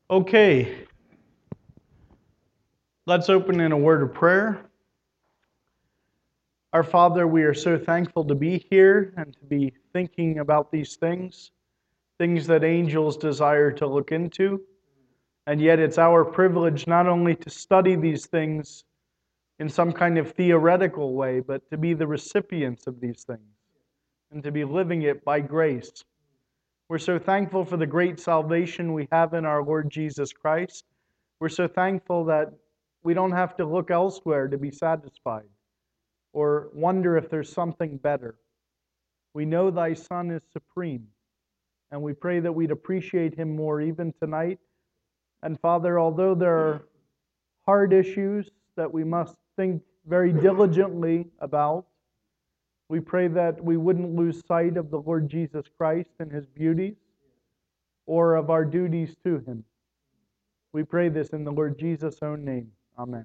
Okay, let's open in a word of prayer. Our Father, we are so thankful to be here and to be thinking about these things that angels desire to look into. And yet it's our privilege not only to study these things in some kind of theoretical way, but to be the recipients of these things and to be living it by grace. We're so thankful for the great salvation we have in our Lord Jesus Christ. We're so thankful that we don't have to look elsewhere to be satisfied or wonder if there's something better. We know thy Son is supreme, and we pray that we'd appreciate him more even tonight. And Father, although there are hard issues that we must think very diligently about, we pray that we wouldn't lose sight of the Lord Jesus Christ and his beauties or of our duties to him. We pray this in the Lord Jesus' own name. Amen.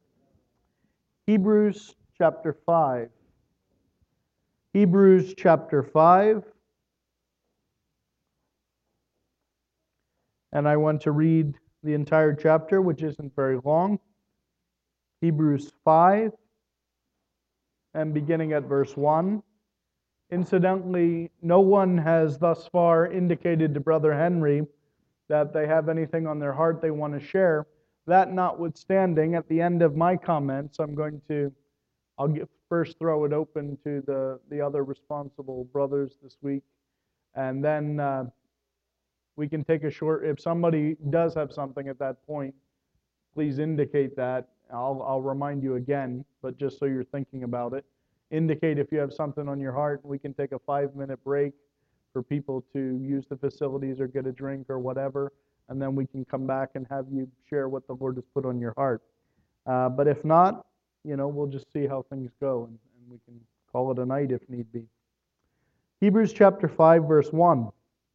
Hebrews chapter 5. Hebrews chapter 5. And I want to read the entire chapter, which isn't very long. Hebrews 5, and beginning at verse 1. Incidentally, no one has thus far indicated to Brother Henry that they have anything on their heart they want to share. That notwithstanding, at the end of my comments, I'll first throw it open to the other responsible brothers this week, and then we can take a short, if somebody does have something at that point, please indicate that. I'll remind you again, but just so you're thinking about it. Indicate if you have something on your heart. We can take a 5-minute break for people to use the facilities or get a drink or whatever, and then we can come back and have you share what the Lord has put on your heart. But if not, we'll just see how things go, and we can call it a night if need be. Hebrews chapter 5, verse 1.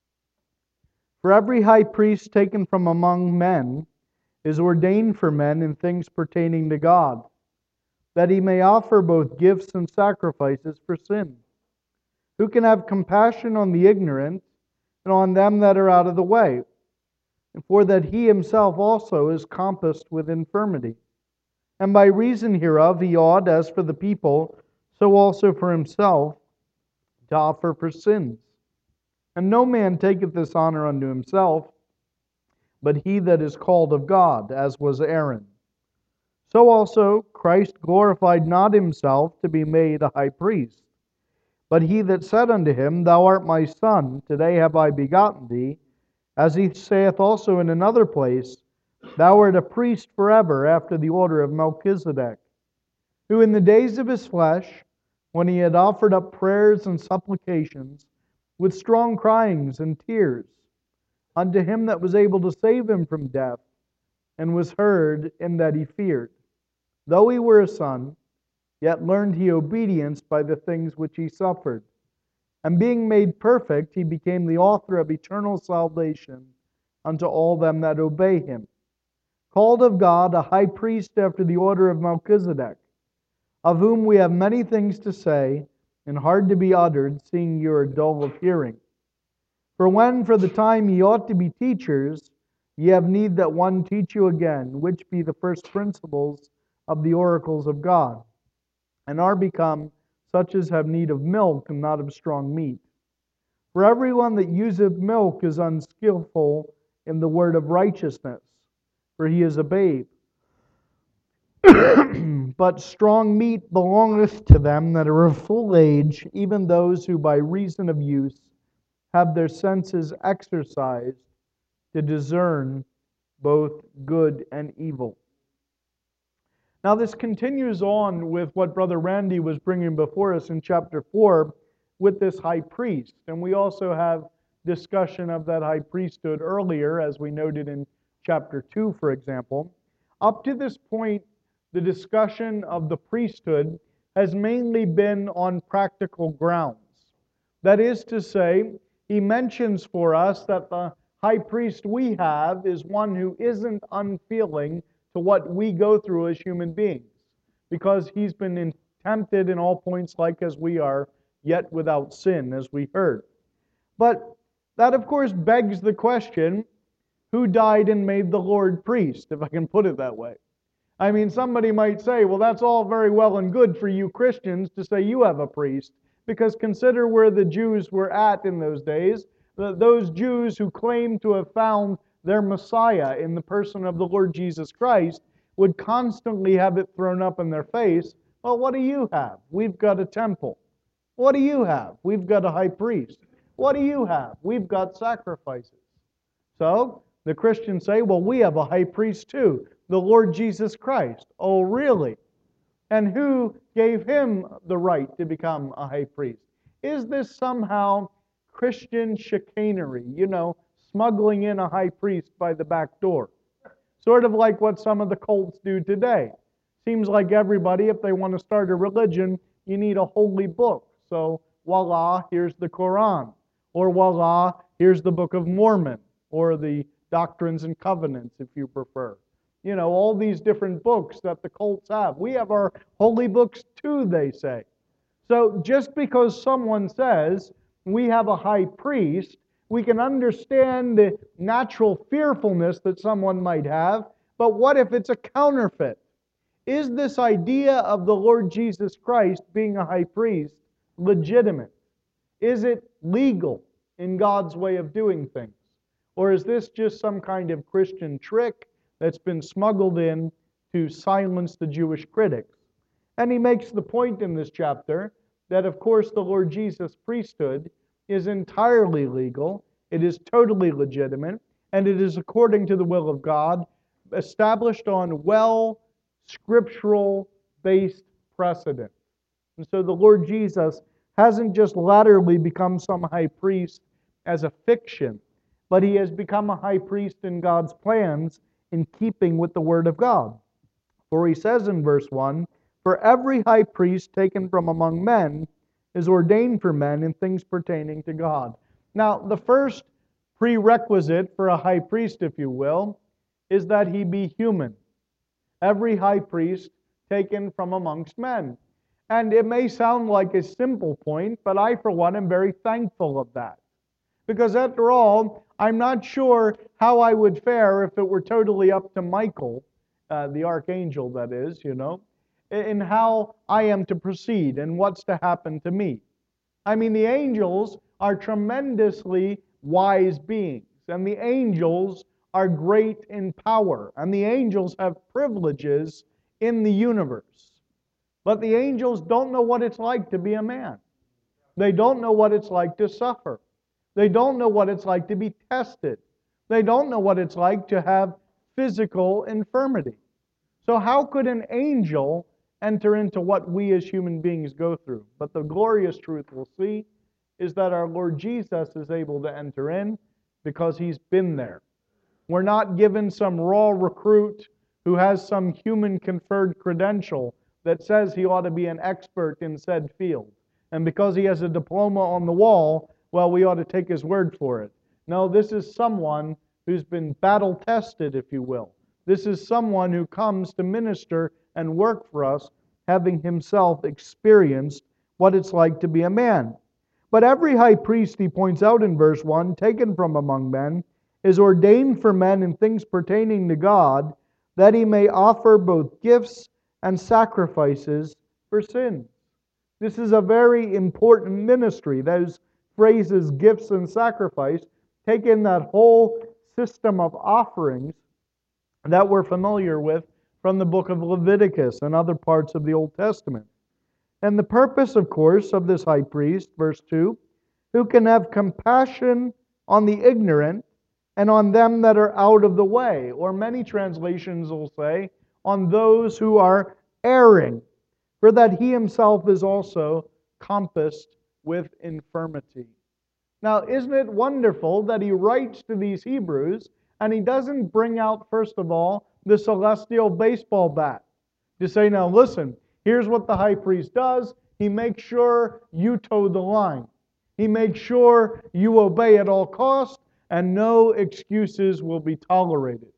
For every high priest taken from among men is ordained for men in things pertaining to God, that he may offer both gifts and sacrifices for sin, who can have compassion on the ignorant and on them that are out of the way, and for that he himself also is compassed with infirmity. And by reason hereof he ought, as for the people, so also for himself, to offer for sins. And no man taketh this honor unto himself, but he that is called of God, as was Aaron. So also Christ glorified not himself to be made a high priest, but he that said unto him, Thou art my Son, today have I begotten thee, as he saith also in another place, Thou art a priest forever after the order of Melchizedek, who in the days of his flesh, when he had offered up prayers and supplications, with strong cryings and tears, unto him that was able to save him from death, and was heard in that he feared. Though he were a son, yet learned he obedience by the things which he suffered. And being made perfect, he became the author of eternal salvation unto all them that obey him. Called of God a high priest after the order of Melchizedek, of whom we have many things to say, and hard to be uttered, seeing you are dull of hearing. For when for the time ye ought to be teachers, ye have need that one teach you again, which be the first principles of the oracles of God, and are become such as have need of milk and not of strong meat. For everyone that useth milk is unskillful in the word of righteousness, for he is a babe. But strong meat belongeth to them that are of full age, even those who by reason of use have their senses exercised to discern both good and evil. Now this continues on with what Brother Randy was bringing before us in chapter 4 with this high priest. And we also have discussion of that high priesthood earlier, as we noted in chapter 2, for example. Up to this point, the discussion of the priesthood has mainly been on practical grounds. That is to say, he mentions for us that the high priest we have is one who isn't unfeeling to what we go through as human beings, because he's been tempted in all points like as we are, yet without sin, as we heard. But that, of course, begs the question, who died and made the Lord priest, if I can put it that way. I mean, somebody might say, well, that's all very well and good for you Christians to say you have a priest, because consider where the Jews were at in those days. Those Jews who claimed to have found their Messiah in the person of the Lord Jesus Christ would constantly have it thrown up in their face. Well, what do you have? We've got a temple. What do you have? We've got a high priest. What do you have? We've got sacrifices. So the Christians say, well, we have a high priest too, the Lord Jesus Christ. Oh, really? And who gave him the right to become a high priest? Is this somehow Christian chicanery? Smuggling in a high priest by the back door. Sort of like what some of the cults do today. Seems like everybody, if they want to start a religion, you need a holy book. So, voila, here's the Quran. Or voila, here's the Book of Mormon. Or the Doctrines and Covenants, if you prefer. All these different books that the cults have. We have our holy books too, they say. So just because someone says we have a high priest, we can understand the natural fearfulness that someone might have, but what if it's a counterfeit? Is this idea of the Lord Jesus Christ being a high priest legitimate? Is it legal in God's way of doing things? Or is this just some kind of Christian trick that's been smuggled in to silence the Jewish critics? And he makes the point in this chapter that, of course, the Lord Jesus' priesthood is entirely legal, it is totally legitimate, and it is according to the will of God, established on scriptural-based precedent. And so the Lord Jesus hasn't just latterly become some high priest as a fiction, but he has become a high priest in God's plans in keeping with the Word of God. For he says in verse 1, "For every high priest taken from among men is ordained for men in things pertaining to God." Now, the first prerequisite for a high priest, if you will, is that he be human. Every high priest taken from amongst men. And it may sound like a simple point, but I, for one, am very thankful of that. Because after all, I'm not sure how I would fare if it were totally up to Michael, the archangel that is, in how I am to proceed and what's to happen to me. I mean, the angels are tremendously wise beings, and the angels are great in power, and the angels have privileges in the universe. But the angels don't know what it's like to be a man. They don't know what it's like to suffer. They don't know what it's like to be tested. They don't know what it's like to have physical infirmity. So how could an angel enter into what we as human beings go through? But the glorious truth we'll see is that our Lord Jesus is able to enter in because he's been there. We're not given some raw recruit who has some human conferred credential that says he ought to be an expert in said field. And because he has a diploma on the wall, well, we ought to take his word for it. No, this is someone who's been battle tested, if you will. This is someone who comes to minister and work for us, having himself experienced what it's like to be a man. But every high priest, he points out in verse 1, taken from among men, is ordained for men in things pertaining to God, that he may offer both gifts and sacrifices for sins. This is a very important ministry. Those phrases, gifts and sacrifice, take in that whole system of offerings that we're familiar with from the book of Leviticus and other parts of the Old Testament. And the purpose, of course, of this high priest, verse 2, who can have compassion on the ignorant and on them that are out of the way. Or many translations will say, on those who are erring, for that he himself is also compassed with infirmity. Now, isn't it wonderful that he writes to these Hebrews and he doesn't bring out, first of all, the celestial baseball bat to say, now listen, here's what the high priest does. He makes sure you toe the line. He makes sure you obey at all costs and no excuses will be tolerated.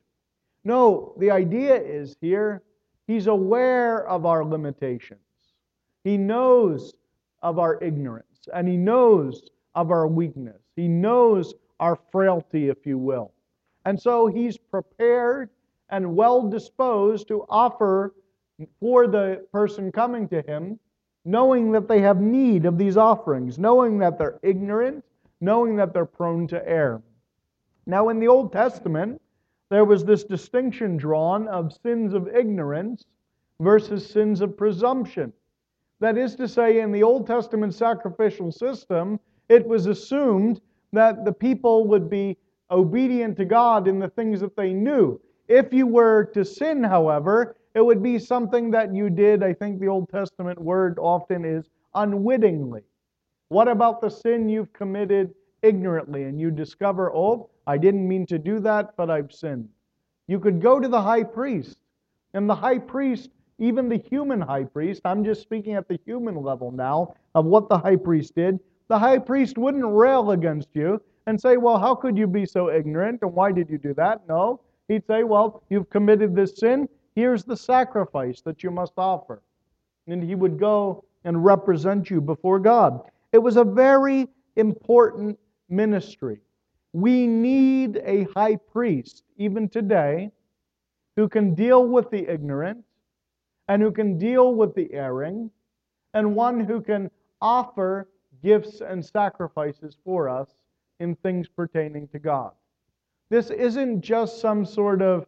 No, the idea is here, he's aware of our limitations. He knows of our ignorance, and he knows of our weakness. He knows our frailty, if you will. And so he's prepared and well disposed to offer for the person coming to him, knowing that they have need of these offerings, knowing that they're ignorant, knowing that they're prone to err. Now, in the Old Testament, there was this distinction drawn of sins of ignorance versus sins of presumption. That is to say, in the Old Testament sacrificial system, it was assumed that the people would be obedient to God in the things that they knew. If you were to sin, however, it would be something that you did. I think the Old Testament word often is unwittingly. What about the sin you've committed ignorantly and you discover, oh, I didn't mean to do that, but I've sinned? You could go to the high priest, and the high priest, even the human high priest, I'm just speaking at the human level now of what the high priest did. The high priest wouldn't rail against you and say, well, how could you be so ignorant and why did you do that? No, he'd say, well, you've committed this sin. Here's the sacrifice that you must offer. And he would go and represent you before God. It was a very important ministry. We need a high priest, even today, who can deal with the ignorant and who can deal with the erring, and one who can offer gifts and sacrifices for us in things pertaining to God. This isn't just some sort of,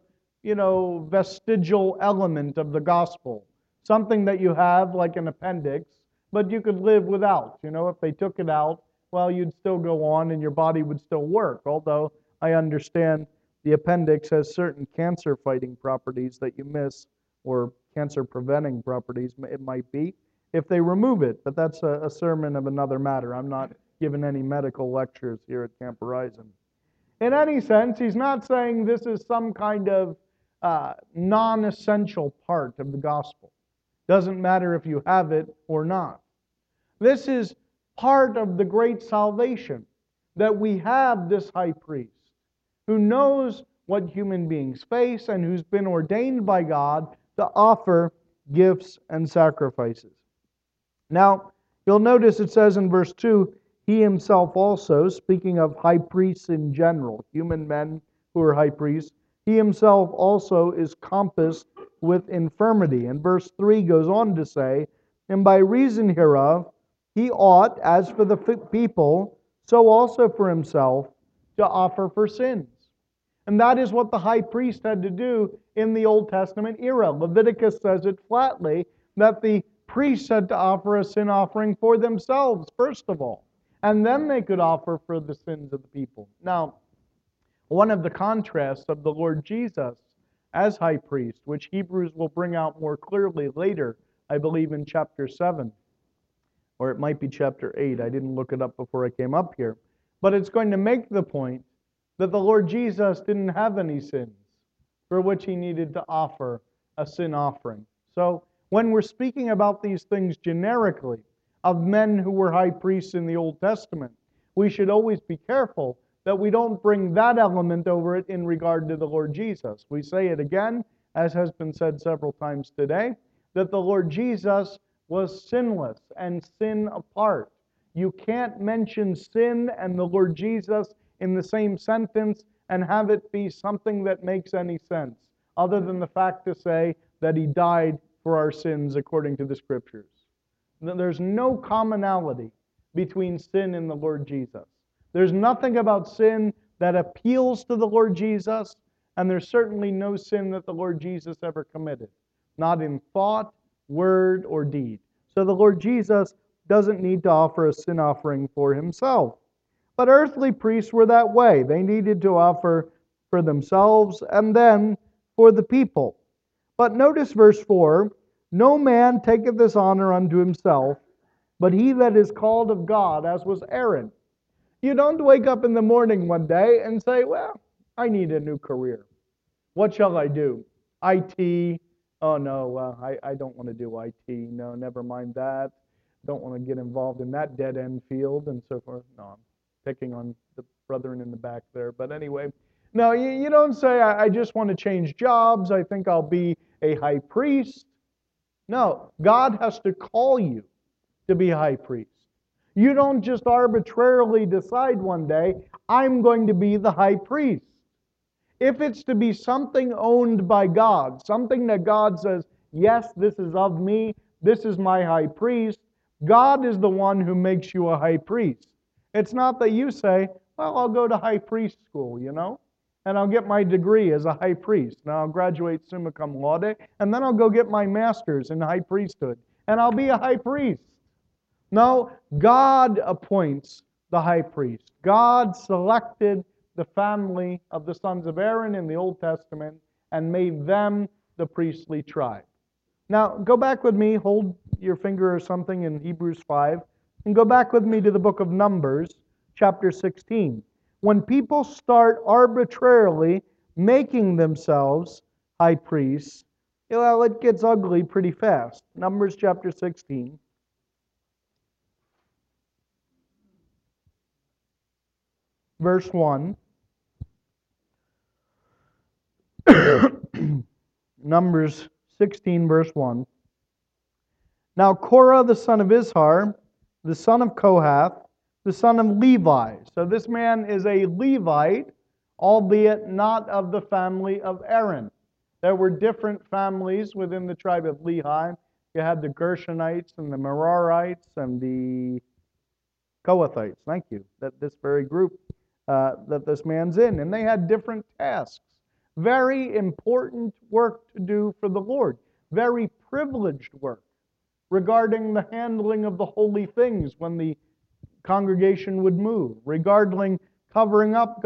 vestigial element of the gospel, something that you have like an appendix, but you could live without. If they took it out, well, you'd still go on and your body would still work, although I understand the appendix has certain cancer-fighting properties that you miss, or cancer-preventing properties, it might be, if they remove it. But that's a sermon of another matter. I'm not giving any medical lectures here at Camp Horizon. In any sense, he's not saying this is some kind of non-essential part of the gospel. Doesn't matter if you have it or not. This is part of the great salvation, that we have this high priest who knows what human beings face and who's been ordained by God to offer gifts and sacrifices. Now, you'll notice it says in verse 2, he himself also, speaking of high priests in general, human men who are high priests, he himself also is compassed with infirmity. And verse 3 goes on to say, and by reason hereof, he ought, as for the people, so also for himself, to offer for sins. And that is what the high priest had to do in the Old Testament era. Leviticus says it flatly, that the priests had to offer a sin offering for themselves, first of all. And then they could offer for the sins of the people. Now, one of the contrasts of the Lord Jesus as high priest, which Hebrews will bring out more clearly later, I believe in chapter 7, or it might be chapter 8. I didn't look it up before I came up here. But it's going to make the point that the Lord Jesus didn't have any sins for which he needed to offer a sin offering. So when we're speaking about these things generically of men who were high priests in the Old Testament, we should always be careful that we don't bring that element over it in regard to the Lord Jesus. We say it again, as has been said several times today, that the Lord Jesus was sinless and sin apart. You can't mention sin and the Lord Jesus in the same sentence and have it be something that makes any sense, other than the fact to say that he died for our sins according to the Scriptures. There's no commonality between sin and the Lord Jesus. There's nothing about sin that appeals to the Lord Jesus, and there's certainly no sin that the Lord Jesus ever committed, not in thought, word, or deed. So the Lord Jesus doesn't need to offer a sin offering for himself. But earthly priests were that way. They needed to offer for themselves and then for the people. But notice verse 4, no man taketh this honor unto himself, but he that is called of God, as was Aaron. You don't wake up in the morning one day and say, well, I need a new career. What shall I do? IT? Oh, no, I don't want to do IT. No, never mind that. Don't want to get involved in that dead-end field and so forth. No, I'm picking on the brethren in the back there. But anyway, no, you don't say, I just want to change jobs. I think I'll be a high priest. No, God has to call you to be high priest. You don't just arbitrarily decide one day, I'm going to be the high priest. If it's to be something owned by God, something that God says, yes, this is of me, this is my high priest, God is the one who makes you a high priest. It's not that you say, well, I'll go to high priest school, and I'll get my degree as a high priest. Now I'll graduate summa cum laude, and then I'll go get my master's in high priesthood, and I'll be a high priest. No, God appoints the high priest. God selected the family of the sons of Aaron in the Old Testament and made them the priestly tribe. Now, go back with me, hold your finger or something in Hebrews 5, and go back with me to the book of Numbers, chapter 16. When people start arbitrarily making themselves high priests, well, it gets ugly pretty fast. Numbers chapter 16. Verse 1. Numbers 16, verse 1. Now Korah, the son of Izhar, the son of Kohath, the son of Levi. So this man is a Levite, albeit not of the family of Aaron. There were different families within the tribe of Lehi. You had the Gershonites and the Merarites and the Kohathites. Thank you. That this very group that this man's in. And they had different tasks. Very important work to do for the Lord. Very privileged work regarding the handling of the holy things when the congregation would move, regarding covering up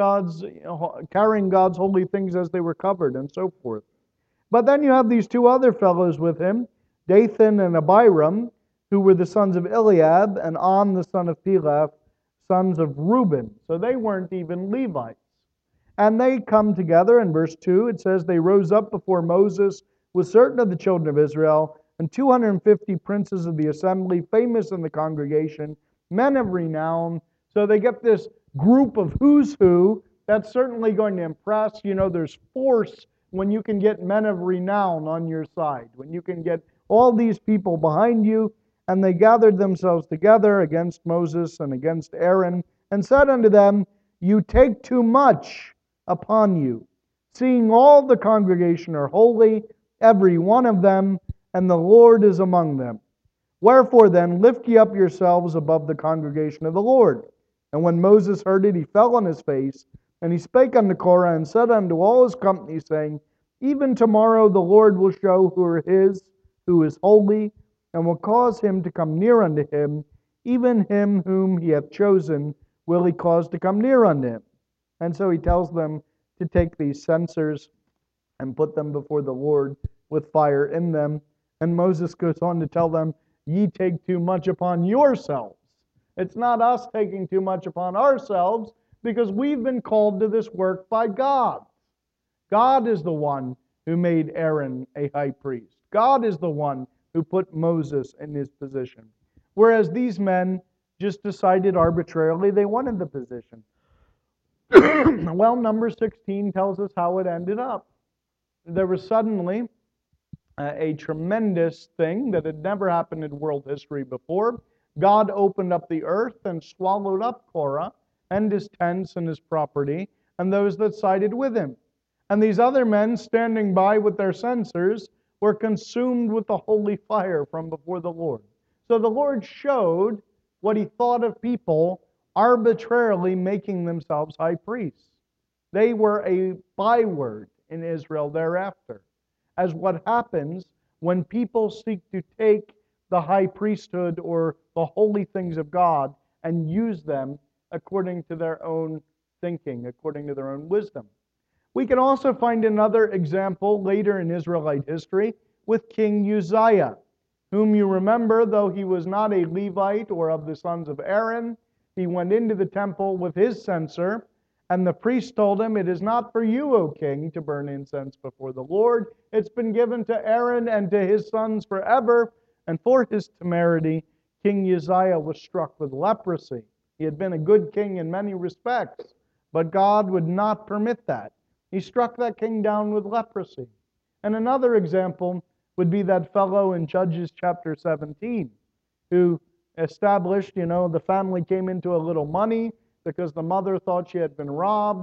carrying God's holy things as they were covered, and so forth. But then you have these two other fellows with him, Dathan and Abiram, who were the sons of Eliab, and On, the son of Peleth, sons of Reuben. So they weren't even Levites. And they come together, in verse 2, it says, they rose up before Moses with certain of the children of Israel, and 250 princes of the assembly, famous in the congregation, men of renown. So they get this group of who's who. That's certainly going to impress. There's force when you can get men of renown on your side, when you can get all these people behind you. And they gathered themselves together against Moses and against Aaron, and said unto them, you take too much upon you, seeing all the congregation are holy, every one of them, and the Lord is among them. Wherefore then, lift ye up yourselves above the congregation of the Lord. And when Moses heard it, he fell on his face, and he spake unto Korah, and said unto all his company, saying, even tomorrow the Lord will show who are his, who is holy, and will cause him to come near unto him, even him whom he hath chosen will he cause to come near unto him. And so he tells them to take these censers and put them before the Lord with fire in them. And Moses goes on to tell them, ye take too much upon yourselves. It's not us taking too much upon ourselves, because we've been called to this work by God. God is the one who made Aaron a high priest. God is the one who put Moses in his position. Whereas these men just decided arbitrarily they wanted the position. Well, number 16 tells us how it ended up. There was suddenly a tremendous thing that had never happened in world history before. God opened up the earth and swallowed up Korah and his tents and his property and those that sided with him. And these other men standing by with their censers were consumed with the holy fire from before the Lord. So the Lord showed what he thought of people arbitrarily making themselves high priests. They were a byword in Israel thereafter, as what happens when people seek to take the high priesthood or the holy things of God and use them according to their own thinking, according to their own wisdom. We can also find another example later in Israelite history with King Uzziah, whom you remember, though he was not a Levite or of the sons of Aaron, he went into the temple with his censer, and the priest told him, it is not for you, O king, to burn incense before the Lord. It's been given to Aaron and to his sons forever. And for his temerity, King Uzziah was struck with leprosy. He had been a good king in many respects, but God would not permit that. He struck that king down with leprosy. And another example would be that fellow in Judges chapter 17, who established, the family came into a little money because the mother thought she had been robbed.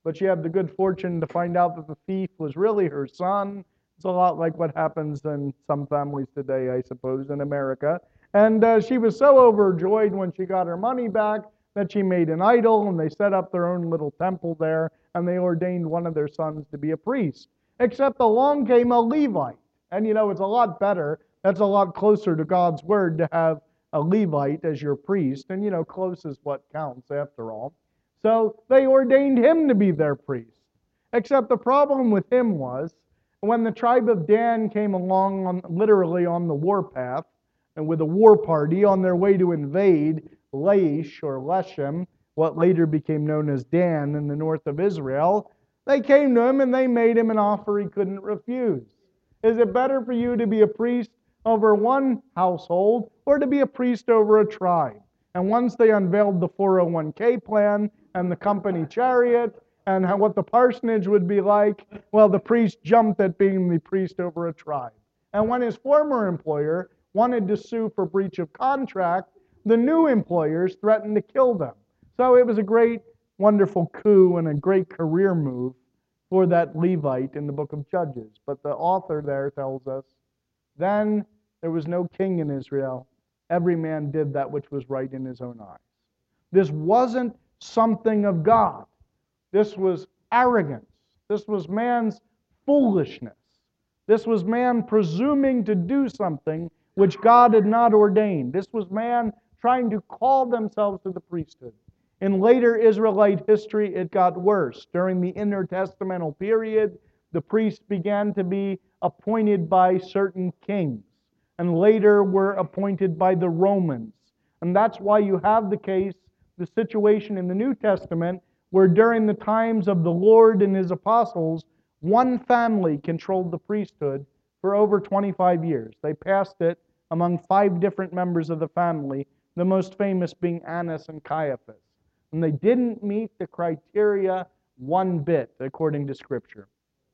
but she had the good fortune to find out that the thief was really her son. It's a lot like what happens in some families today, I suppose, in America. And she was so overjoyed when she got her money back that she made an idol, and they set up their own little temple there, and they ordained one of their sons to be a priest. Except along came a Levite. And it's a lot better. That's a lot closer to God's word to have a Levite as your priest. And close is what counts after all. So they ordained him to be their priest. Except the problem with him was, when the tribe of Dan came along literally on the warpath, and with a war party on their way to invade Laish or Leshem, what later became known as Dan in the north of Israel, they came to him and they made him an offer he couldn't refuse. Is it better for you to be a priest over one household or to be a priest over a tribe? And once they unveiled the 401k plan and the company chariot, and what the parsonage would be like, well, the priest jumped at being the priest over a tribe. And when his former employer wanted to sue for breach of contract, the new employers threatened to kill them. So it was a great, wonderful coup and a great career move for that Levite in the book of Judges. But the author there tells us, then there was no king in Israel. Every man did that which was right in his own eyes. This wasn't something of God. This was arrogance. This was man's foolishness. This was man presuming to do something which God had not ordained. This was man trying to call themselves to the priesthood. In later Israelite history, it got worse. During the intertestamental period, the priests began to be appointed by certain kings, and later were appointed by the Romans. And that's why you have the situation in the New Testament, where during the times of the Lord and His apostles, one family controlled the priesthood for over 25 years. They passed it among 5 different members of the family, the most famous being Annas and Caiaphas. And they didn't meet the criteria one bit, according to Scripture.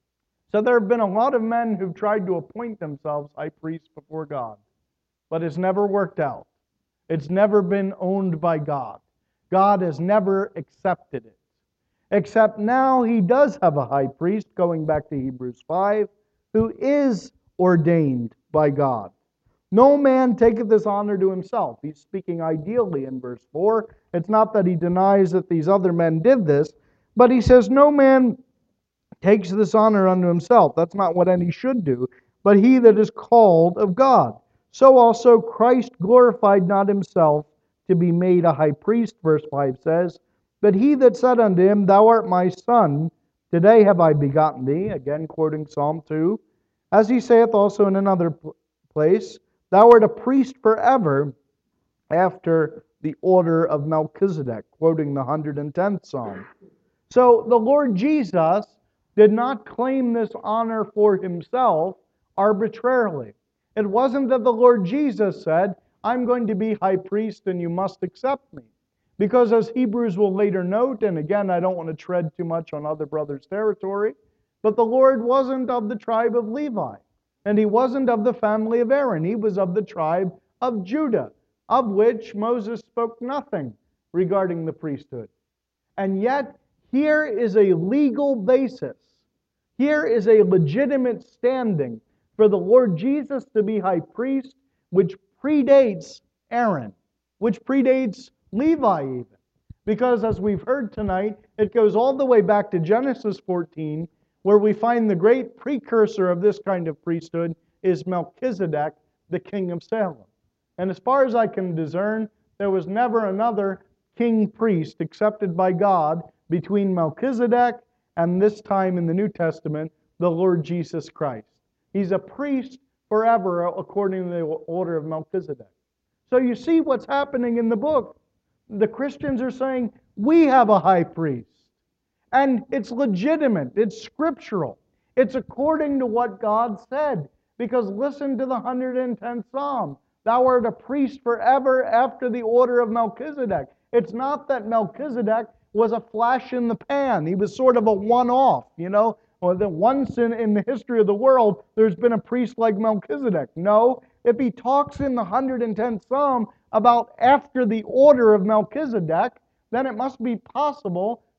So there have been a lot of men who've tried to appoint themselves high priests before God, but it's never worked out. It's never been owned by God. God has never accepted it. Except now He does have a high priest, going back to Hebrews 5, who is ordained by God. No man taketh this honor to himself. He's speaking ideally in verse 4. It's not that he denies that these other men did this, but he says no man takes this honor unto himself. That's not what any should do, but he that is called of God. So also Christ glorified not himself to be made a high priest, verse 5 says, but he that said unto him, Thou art my son, today have I begotten thee, again quoting Psalm 2, as he saith also in another place, Thou art a priest forever after the order of Melchizedek, quoting the 110th Psalm. So the Lord Jesus did not claim this honor for himself arbitrarily. It wasn't that the Lord Jesus said, I'm going to be high priest and you must accept me. Because as Hebrews will later note, and again, I don't want to tread too much on other brothers' territory, but the Lord wasn't of the tribe of Levi, and He wasn't of the family of Aaron. He was of the tribe of Judah, of which Moses spoke nothing regarding the priesthood. And yet, here is a legal basis. Here is a legitimate standing for the Lord Jesus to be high priest, which predates Aaron, which predates Levi even. Because as we've heard tonight, it goes all the way back to Genesis 14, where we find the great precursor of this kind of priesthood is Melchizedek, the king of Salem. And as far as I can discern, there was never another king priest accepted by God between Melchizedek and this time in the New Testament, the Lord Jesus Christ. He's a priest forever according to the order of Melchizedek. So you see what's happening in the book. The Christians are saying, we have a high priest. And it's legitimate. It's scriptural. It's according to what God said. Because listen to the 110th Psalm. Thou art a priest forever after the order of Melchizedek. It's not that Melchizedek was a flash in the pan. He was sort of a one-off, or that once in the history of the world, there's been a priest like Melchizedek. No, if he talks in the 110th Psalm about after the order of Melchizedek, then it must be possible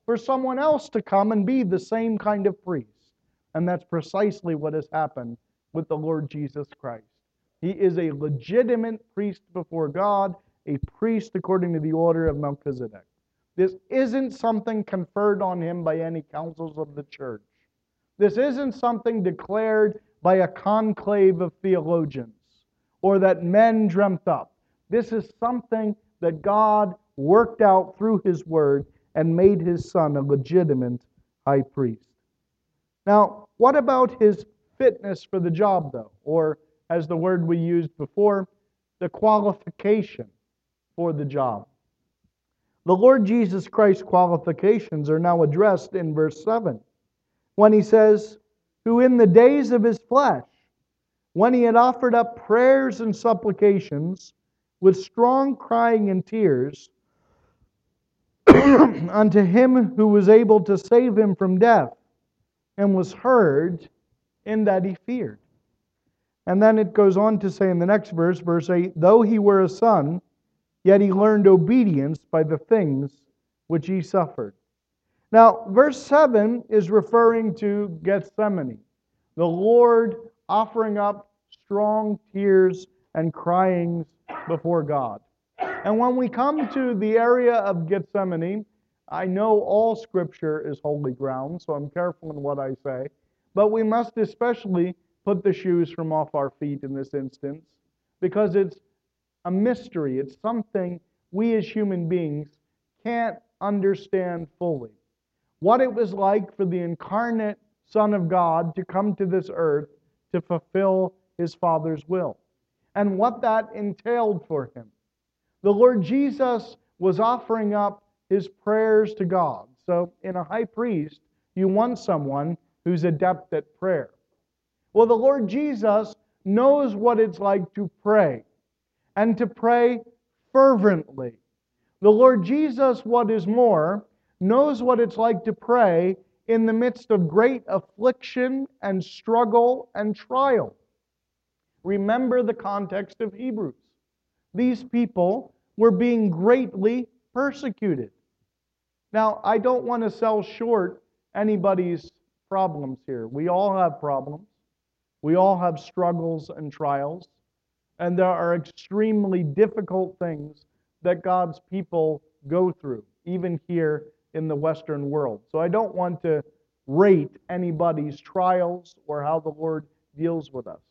for someone else to come and be the same kind of priest. And that's precisely what has happened with the Lord Jesus Christ. He is a legitimate priest before God, a priest according to the order of Melchizedek. This isn't something conferred on him by any councils of the church. This isn't something declared by a conclave of theologians or that men dreamt up. This is something that God worked out through His Word and made His Son a legitimate high priest. Now, what about His fitness for the job, though? Or, as the word we used before, the qualification for the job. The Lord Jesus Christ's qualifications are now addressed in verse 7, when He says, who in the days of His flesh, when He had offered up prayers and supplications with strong crying and tears unto Him who was able to save Him from death, and was heard in that He feared. And then it goes on to say in the next verse, verse 8, though He were a son, yet He learned obedience by the things which He suffered. Now, verse 7 is referring to Gethsemane, the Lord offering up strong tears and cryings before God. And when we come to the area of Gethsemane, I know all Scripture is holy ground, so I'm careful in what I say, but we must especially put the shoes from off our feet in this instance, because it's a mystery. It's something we as human beings can't understand fully. What it was like for the incarnate Son of God to come to this earth to fulfill His Father's will, and what that entailed for Him. The Lord Jesus was offering up His prayers to God. So in a high priest, you want someone who's adept at prayer. Well, the Lord Jesus knows what it's like to pray, and to pray fervently. The Lord Jesus, what is more, knows what it's like to pray in the midst of great affliction and struggle and trial. Remember the context of Hebrews. These people were being greatly persecuted. Now, I don't want to sell short anybody's problems here. We all have problems. We all have struggles and trials. And there are extremely difficult things that God's people go through, even here in the Western world. So I don't want to rate anybody's trials or how the Lord deals with us.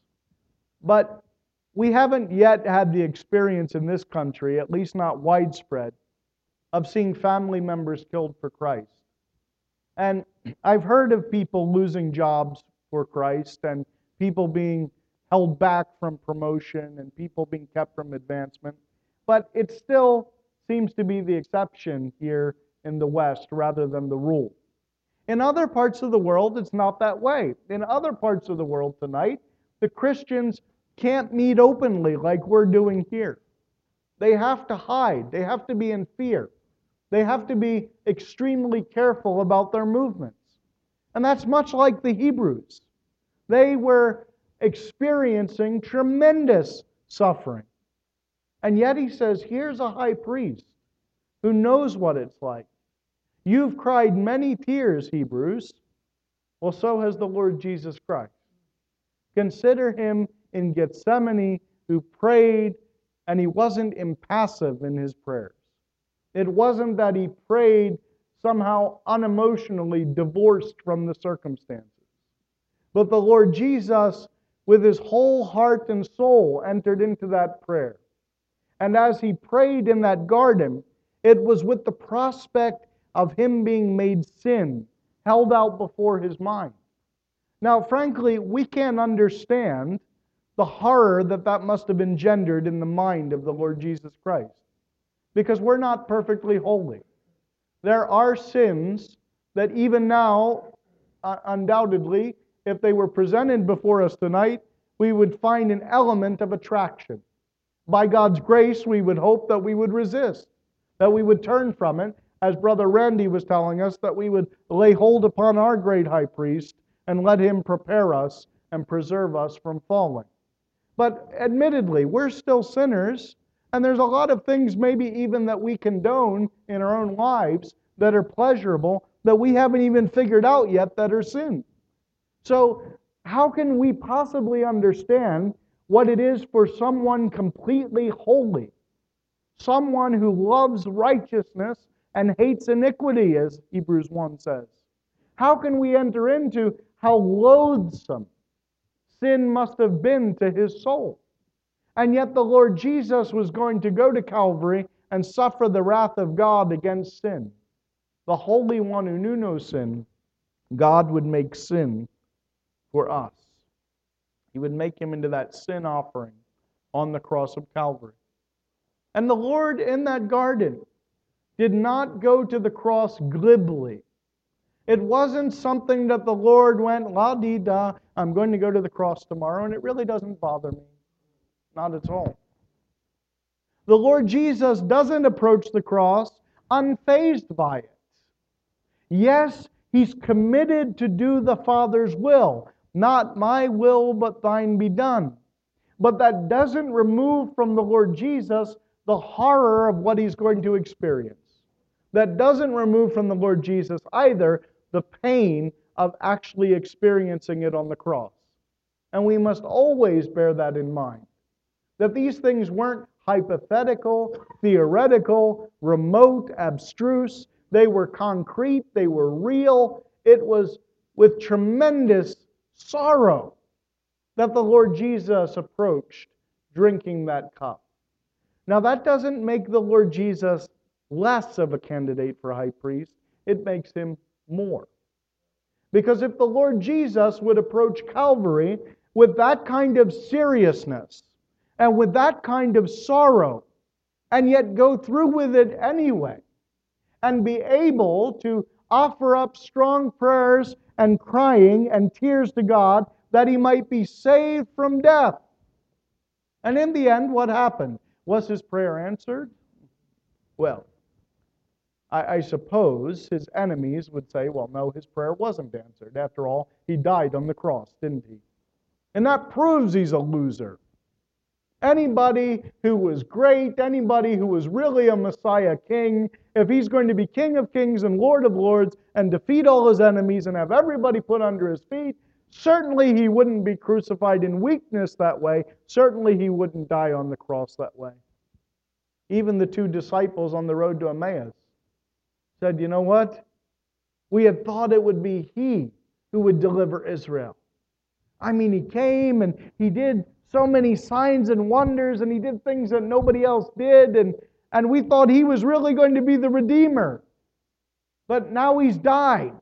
But we haven't yet had the experience in this country, at least not widespread, of seeing family members killed for Christ. And I've heard of people losing jobs for Christ, and people being held back from promotion, and people being kept from advancement. But it still seems to be the exception here in the West rather than the rule. In other parts of the world, it's not that way. In other parts of the world tonight, the Christians can't meet openly like we're doing here. They have to hide. They have to be in fear. They have to be extremely careful about their movements. And that's much like the Hebrews. They were experiencing tremendous suffering. And yet he says, here's a high priest who knows what it's like. You've cried many tears, Hebrews. Well, so has the Lord Jesus Christ. Consider Him in Gethsemane who prayed, and He wasn't impassive in His prayers. It wasn't that He prayed somehow unemotionally divorced from the circumstances. But the Lord Jesus, with His whole heart and soul, entered into that prayer. And as He prayed in that garden, it was with the prospect of Him being made sin held out before His mind. Now, frankly, we can't understand the horror that must have engendered in the mind of the Lord Jesus Christ, because we're not perfectly holy. There are sins that even now, undoubtedly, if they were presented before us tonight, we would find an element of attraction. By God's grace, we would hope that we would resist, that we would turn from it, as Brother Randy was telling us, that we would lay hold upon our great high priest and let Him prepare us and preserve us from falling. But admittedly, we're still sinners, and there's a lot of things maybe even that we condone in our own lives that are pleasurable that we haven't even figured out yet that are sin. So, how can we possibly understand what it is for someone completely holy, someone who loves righteousness and hates iniquity, as Hebrews 1 says? How can we enter into how loathsome sin must have been to his soul? And yet the Lord Jesus was going to go to Calvary and suffer the wrath of God against sin. The Holy One who knew no sin, God would make sin for us. He would make him into that sin offering on the cross of Calvary. And the Lord in that garden did not go to the cross glibly. It wasn't something that the Lord went, la-dee-da, I'm going to go to the cross tomorrow, and it really doesn't bother me. Not at all. The Lord Jesus doesn't approach the cross unfazed by it. Yes, He's committed to do the Father's will. Not my will, but thine be done. But that doesn't remove from the Lord Jesus the horror of what He's going to experience. That doesn't remove from the Lord Jesus either the pain of actually experiencing it on the cross. And we must always bear that in mind. That these things weren't hypothetical, theoretical, remote, abstruse. They were concrete, they were real. It was with tremendous sorrow that the Lord Jesus approached drinking that cup. Now that doesn't make the Lord Jesus less of a candidate for high priest. It makes him more. Because if the Lord Jesus would approach Calvary with that kind of seriousness and with that kind of sorrow, and yet go through with it anyway, and be able to offer up strong prayers and crying and tears to God that he might be saved from death. And in the end, what happened? Was his prayer answered? Well, I suppose his enemies would say, well, no, his prayer wasn't answered. After all, he died on the cross, didn't he? And that proves he's a loser. Anybody who was great, anybody who was really a Messiah king, if he's going to be King of Kings and Lord of Lords and defeat all his enemies and have everybody put under his feet, certainly he wouldn't be crucified in weakness that way. Certainly he wouldn't die on the cross that way. Even the two disciples on the road to Emmaus said, you know what? We had thought it would be he who would deliver Israel. I mean, he came and he did so many signs and wonders and he did things that nobody else did, and we thought he was really going to be the Redeemer. But now he's died.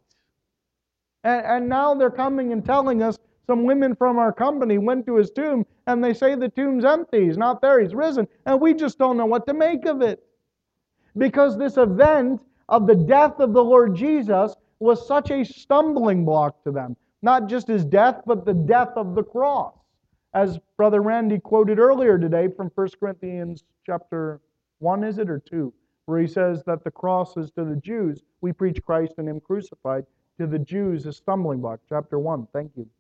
And now they're coming and telling us some women from our company went to his tomb and they say the tomb's empty. He's not there. He's risen. And we just don't know what to make of it. Because this event of the death of the Lord Jesus was such a stumbling block to them. Not just his death, but the death of the cross. As Brother Randy quoted earlier today from 1 Corinthians chapter 1, is it, or 2? Where he says that the cross is to the Jews. We preach Christ and him crucified. To the Jews a stumbling block. Chapter 1, thank you.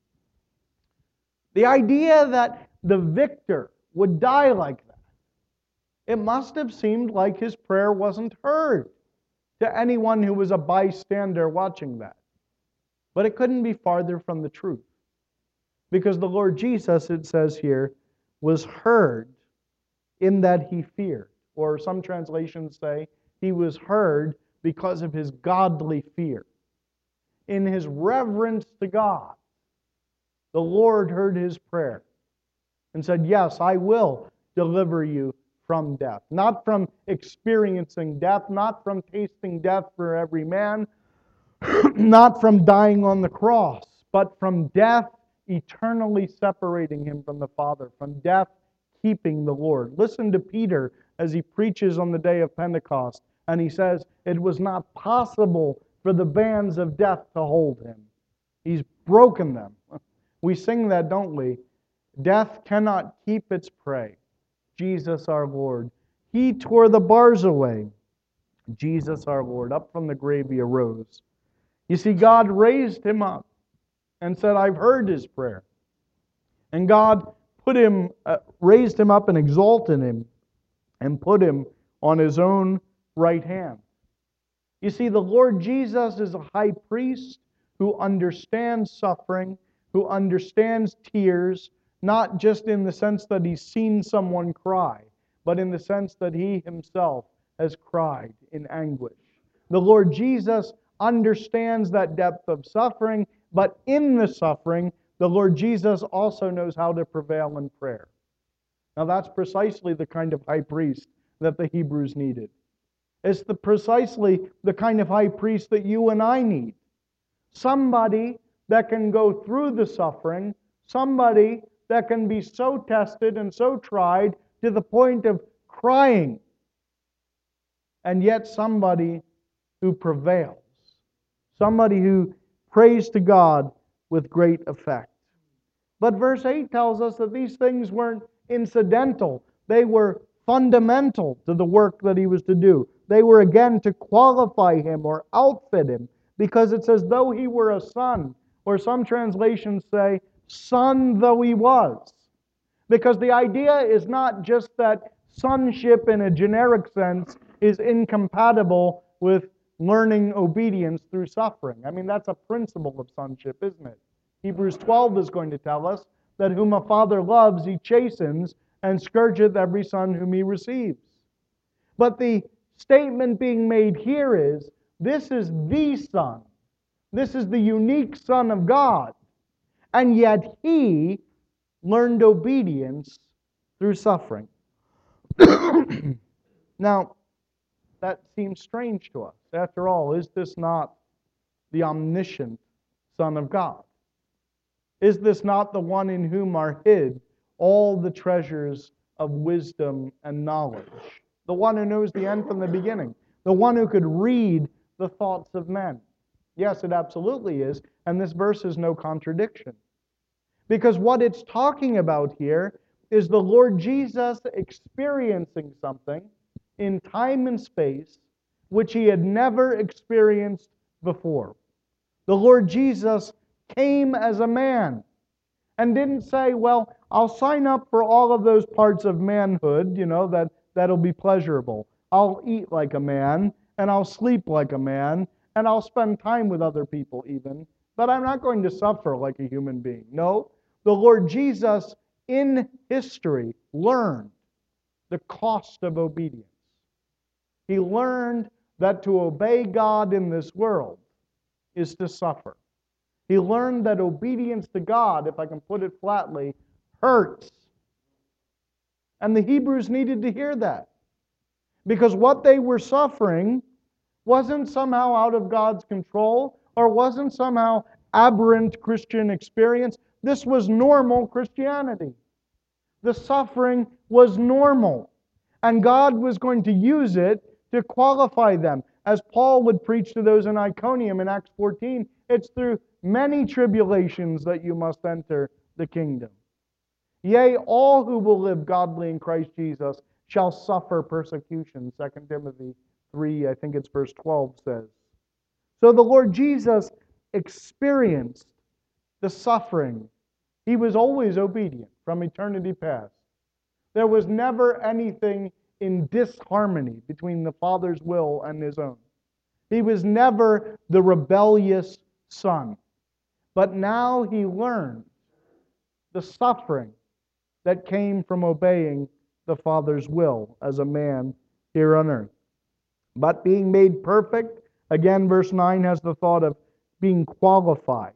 The idea that the victor would die like that, it must have seemed like his prayer wasn't heard to anyone who was a bystander watching that. But it couldn't be farther from the truth. Because the Lord Jesus, it says here, was heard in that he feared. Or some translations say he was heard because of his godly fear. In his reverence to God, the Lord heard his prayer and said, yes, I will deliver you from death. Not from experiencing death, not from tasting death for every man, not from dying on the cross, but from death eternally separating him from the Father, from death keeping the Lord. Listen to Peter as he preaches on the day of Pentecost, and he says, it was not possible for the bands of death to hold him. He's broken them. We sing that, don't we? Death cannot keep its prey. Jesus our Lord. He tore the bars away. Jesus our Lord. Up from the grave he arose. You see, God raised him up and said, I've heard his prayer. And God raised him up and exalted him and put him on his own right hand. You see, the Lord Jesus is a high priest who understands suffering, who understands tears, not just in the sense that he's seen someone cry, but in the sense that he himself has cried in anguish. The Lord Jesus understands that depth of suffering, but in the suffering, the Lord Jesus also knows how to prevail in prayer. Now, that's precisely the kind of high priest that the Hebrews needed. It's precisely the kind of high priest that you and I need. Somebody that can go through the suffering, somebody that can be so tested and so tried to the point of crying, and yet somebody who prevails, somebody who prays to God with great effect. But verse 8 tells us that these things weren't incidental. They were fundamental to the work that he was to do. They were, again, to qualify him or outfit him, because it's as though he were a son, or some translations say, son though he was. Because the idea is not just that sonship in a generic sense is incompatible with learning obedience through suffering. I mean, that's a principle of sonship, isn't it? Hebrews 12 is going to tell us that whom a father loves, he chastens, and scourgeth every son whom he receives. But the statement being made here is, this is the Son. This is the unique Son of God. And yet he learned obedience through suffering. Now, that seems strange to us. After all, is this not the omniscient Son of God? Is this not the one in whom are hid all the treasures of wisdom and knowledge? The one who knows the end from the beginning. The one who could read the thoughts of men. Yes, it absolutely is. And this verse is no contradiction. Because what it's talking about here is the Lord Jesus experiencing something in time and space which he had never experienced before. The Lord Jesus came as a man and didn't say, well, I'll sign up for all of those parts of manhood, that'll be pleasurable. I'll eat like a man, and I'll sleep like a man, and I'll spend time with other people even, but I'm not going to suffer like a human being. No, the Lord Jesus in history learned the cost of obedience. He learned that to obey God in this world is to suffer. He learned that obedience to God, if I can put it flatly, hurts. And the Hebrews needed to hear that. Because what they were suffering wasn't somehow out of God's control or wasn't somehow aberrant Christian experience. This was normal Christianity. The suffering was normal. And God was going to use it to qualify them. As Paul would preach to those in Iconium in Acts 14, it's through many tribulations that you must enter the kingdom. Yea, all who will live godly in Christ Jesus shall suffer persecution. 2 Timothy 3, I think it's verse 12 says. So the Lord Jesus experienced the suffering. He was always obedient from eternity past. There was never anything in disharmony between the Father's will and his own. He was never the rebellious son. But now he learned the suffering that came from obeying the Father's will as a man here on earth. But being made perfect, again, verse 9 has the thought of being qualified.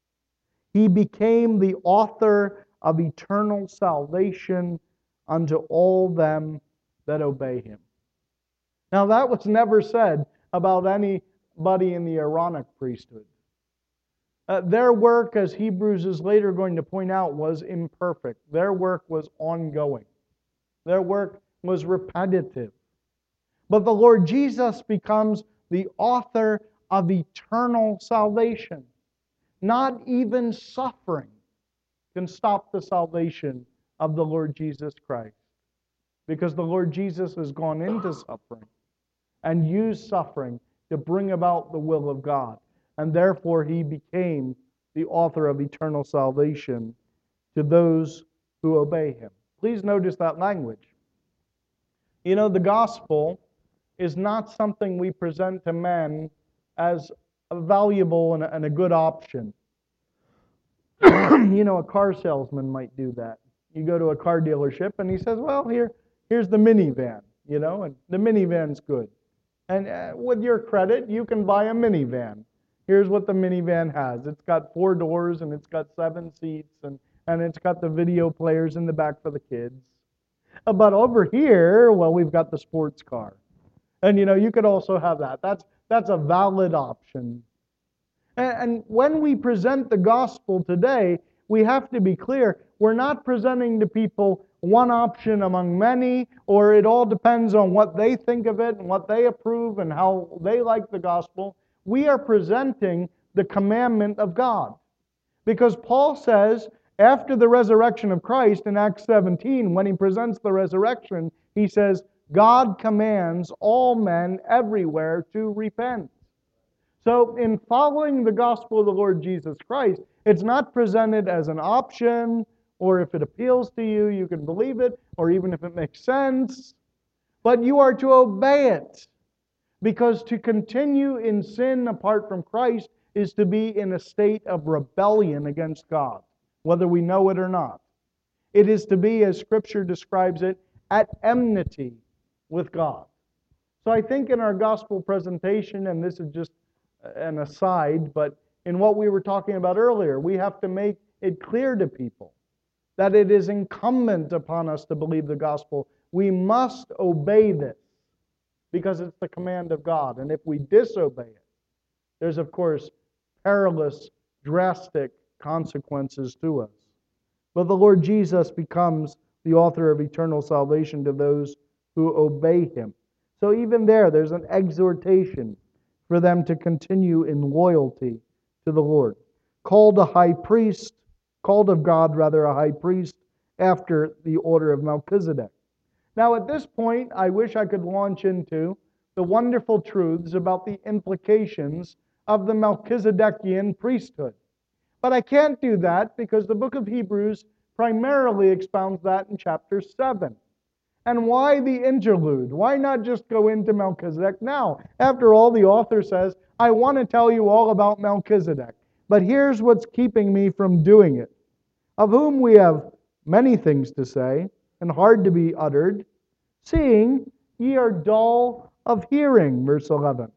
He became the author of eternal salvation unto all them that obey him. Now, that was never said about anybody in the Aaronic priesthood. Their work, as Hebrews is later going to point out, was imperfect. Their work was ongoing. Their work was repetitive. But the Lord Jesus becomes the author of eternal salvation. Not even suffering can stop the salvation of the Lord Jesus Christ. Because the Lord Jesus has gone into suffering and used suffering to bring about the will of God. And therefore he became the author of eternal salvation to those who obey him. Please notice that language. The gospel is not something we present to men as a valuable and a good option. A car salesman might do that. You go to a car dealership and he says, well, here's the minivan, and the minivan's good. And with your credit, you can buy a minivan. Here's what the minivan has. It's got 4 doors and it's got 7 seats and it's got the video players in the back for the kids. But over here, well, we've got the sports car. And you could also have that. That's a valid option. And when we present the gospel today, we have to be clear. We're not presenting to people one option among many, or it all depends on what they think of it and what they approve and how they like the gospel. We are presenting the commandment of God. Because Paul says, after the resurrection of Christ in Acts 17, when he presents the resurrection, he says, God commands all men everywhere to repent. So in following the gospel of the Lord Jesus Christ, it's not presented as an option, or if it appeals to you, you can believe it, or even if it makes sense, but you are to obey it. Because to continue in sin apart from Christ is to be in a state of rebellion against God, whether we know it or not. It is to be, as Scripture describes it, at enmity with God. So I think in our gospel presentation, and this is just an aside, but in what we were talking about earlier, we have to make it clear to people that it is incumbent upon us to believe the gospel. We must obey this because it's the command of God. And if we disobey it, there's, of course, perilous, drastic consequences to us. But the Lord Jesus becomes the author of eternal salvation to those who obey Him. So even there's an exhortation for them to continue in loyalty to the Lord. Called of God, a high priest after the order of Melchizedek. Now at this point, I wish I could launch into the wonderful truths about the implications of the Melchizedekian priesthood. But I can't do that because the book of Hebrews primarily expounds that in chapter 7. And why the interlude? Why not just go into Melchizedek now? After all, the author says, I want to tell you all about Melchizedek. But here's what's keeping me from doing it. Of whom we have many things to say, and hard to be uttered, seeing ye are dull of hearing, verse 11.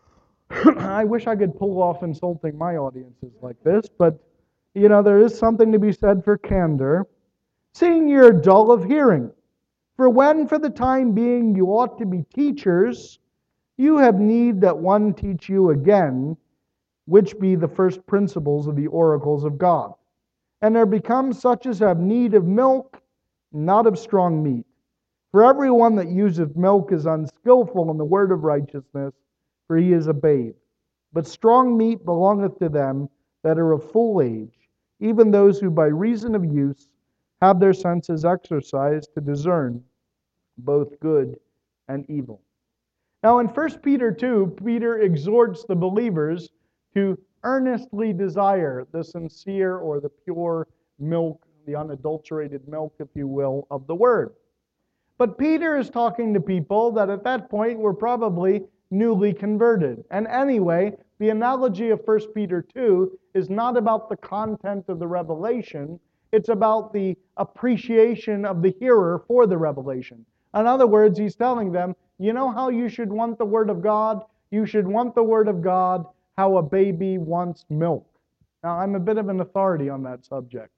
I wish I could pull off insulting my audiences like this, but, there is something to be said for candor. Seeing ye are dull of hearing. For when for the time being you ought to be teachers, you have need that one teach you again, which be the first principles of the oracles of God. And there become such as have need of milk, not of strong meat. For everyone that useth milk is unskillful in the word of righteousness, for he is a babe. But strong meat belongeth to them that are of full age, even those who by reason of use have their senses exercised to discern both good and evil. Now in 1 Peter 2, Peter exhorts the believers to earnestly desire the sincere or the pure milk, the unadulterated milk, if you will, of the Word. But Peter is talking to people that at that point were probably newly converted. And anyway, the analogy of 1 Peter 2 is not about the content of the revelation, it's about the appreciation of the hearer for the revelation. In other words, he's telling them, you know how you should want the Word of God? You should want the Word of God how a baby wants milk. Now, I'm a bit of an authority on that subject.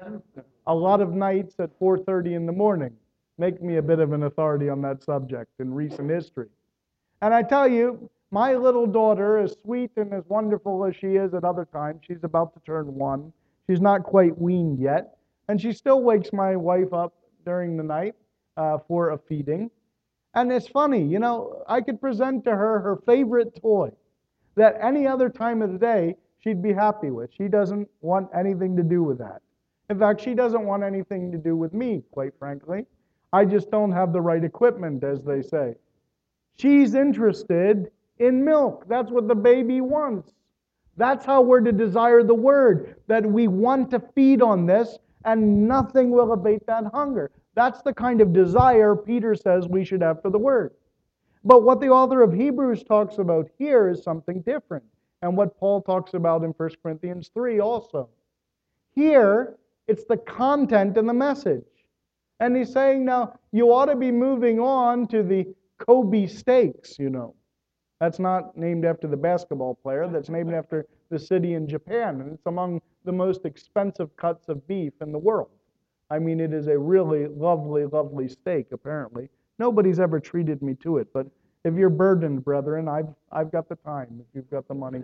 A lot of nights at 4:30 in the morning make me a bit of an authority on that subject in recent history. And I tell you, my little daughter, as sweet and as wonderful as she is at other times, she's about to turn 1. She's not quite weaned yet. And she still wakes my wife up during the night for a feeding. And it's funny, I could present to her her favorite toy that any other time of the day she'd be happy with. She doesn't want anything to do with that. In fact, she doesn't want anything to do with me, quite frankly. I just don't have the right equipment, as they say. She's interested in milk. That's what the baby wants. That's how we're to desire the Word, that we want to feed on this, and nothing will abate that hunger. That's the kind of desire Peter says we should have for the Word. But what the author of Hebrews talks about here is something different, and what Paul talks about in 1 Corinthians 3 also. Here, it's the content and the message. And he's saying now, you ought to be moving on to the Kobe steaks, you know. That's not named after the basketball player. That's named after the city in Japan. And it's among the most expensive cuts of beef in the world. I mean, it is a really lovely, lovely steak, apparently. Nobody's ever treated me to it. But if you're burdened, brethren, I've got the time if you've got the money.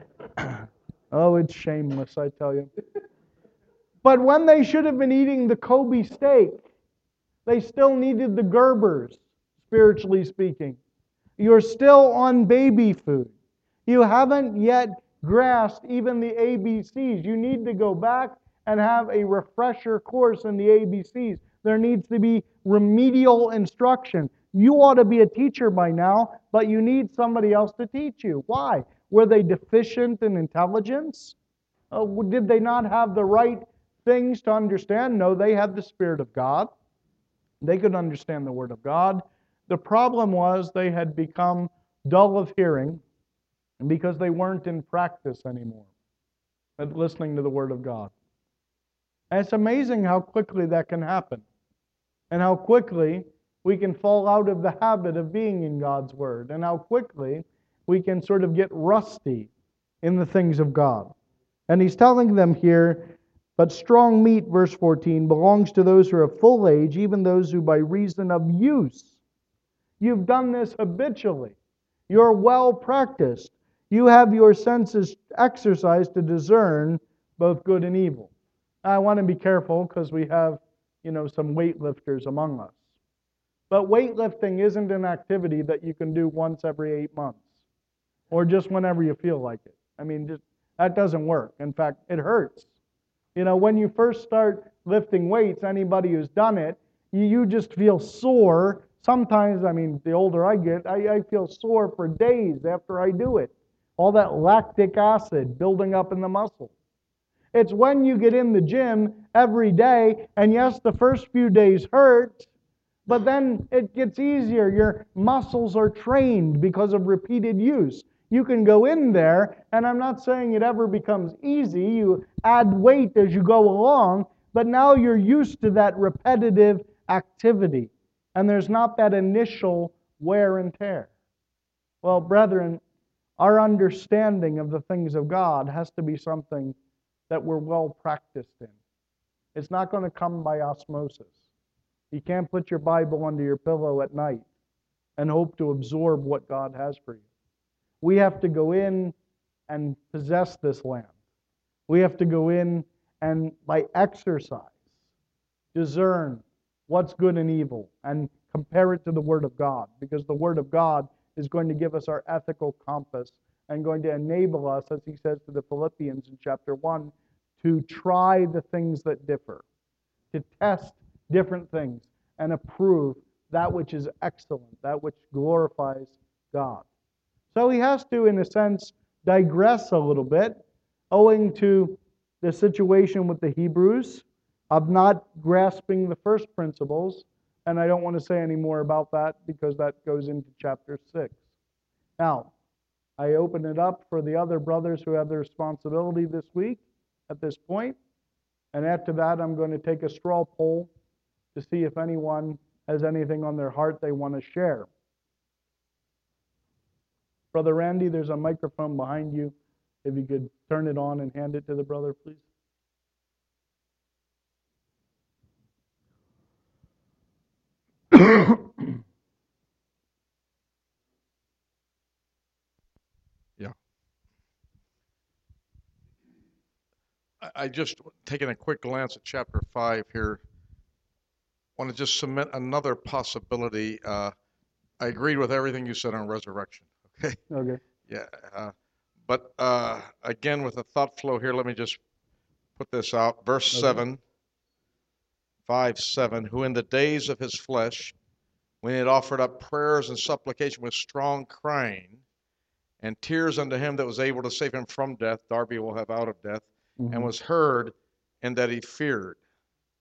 Oh, it's shameless, I tell you. But when they should have been eating the Kobe steak, they still needed the Gerbers, spiritually speaking. You're still on baby food. You haven't yet grasped even the ABCs. You need to go back and have a refresher course in the ABCs. There needs to be remedial instruction. You ought to be a teacher by now, but you need somebody else to teach you. Why? Were they deficient in intelligence? Did they not have the right things to understand? No, they had the Spirit of God. They could understand the Word of God. The problem was they had become dull of hearing because they weren't in practice anymore at listening to the Word of God. And it's amazing how quickly that can happen and how quickly we can fall out of the habit of being in God's Word and how quickly we can sort of get rusty in the things of God. And he's telling them here, but strong meat, verse 14, belongs to those who are of full age, even those who by reason of use. You've done this habitually. You're well practiced. You have your senses exercised to discern both good and evil. I want to be careful because we have, some weightlifters among us. But weightlifting isn't an activity that you can do once every 8 months or just whenever you feel like it. I mean, that doesn't work. In fact, it hurts. When you first start lifting weights, anybody who's done it, you just feel sore. Sometimes, the older I get, I feel sore for days after I do it. All that lactic acid building up in the muscle. It's when you get in the gym every day, and yes, the first few days hurt, but then it gets easier. Your muscles are trained because of repeated use. You can go in there, and I'm not saying it ever becomes easy. You add weight as you go along, but now you're used to that repetitive activity, and there's not that initial wear and tear. Well, brethren, our understanding of the things of God has to be something that we're well practiced in. It's not going to come by osmosis. You can't put your Bible under your pillow at night and hope to absorb what God has for you. We have to go in and possess this land. We have to go in and, by exercise, discern what's good and evil and compare it to the Word of God, because the Word of God is going to give us our ethical compass and going to enable us, as he says to the Philippians in chapter 1, to try the things that differ, to test different things and approve that which is excellent, that which glorifies God. So he has to, in a sense, digress a little bit, owing to the situation with the Hebrews of not grasping the first principles, and I don't want to say any more about that because that goes into chapter 6. Now, I open it up for the other brothers who have the responsibility this week at this point, and after that I'm going to take a straw poll to see if anyone has anything on their heart they want to share. Brother Randy, there's a microphone behind you. If you could turn it on and hand it to the brother, please. Yeah. I just, taking a quick glance at chapter 5 here, want to just submit another possibility. I agreed with everything you said on resurrection. Okay. Okay. Yeah. But again, with a thought flow here, let me just put this out. Verse 7, 5:7, who in the days of his flesh, when he had offered up prayers and supplication with strong crying and tears unto him that was able to save him from death, Darby will have out of death, and was heard, and that he feared.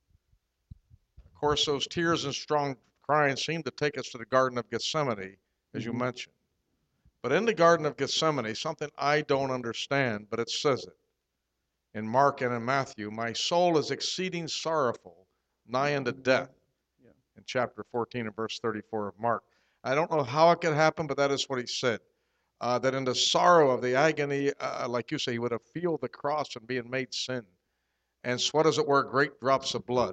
Of course, those tears and strong crying seem to take us to the Garden of Gethsemane as you Mhm. mentioned. But in the Garden of Gethsemane, something I don't understand, but it says it in Mark and in Matthew, my soul is exceeding sorrowful, nigh unto death, Yeah. in chapter 14 and verse 34 of Mark. I don't know how it could happen, but that is what he said. That in the sorrow of the agony, like you say, he would have feel the cross and being made sin, and sweat as it were great drops of blood.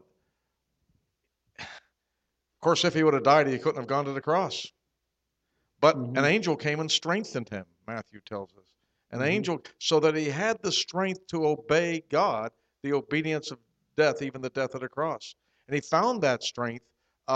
Of course, if he would have died, he couldn't have gone to the cross. But an Mhm. angel came and strengthened him, Matthew tells us. An Mhm. angel, so that he had the strength to obey God, the obedience of death, even the death of the cross. And he found that strength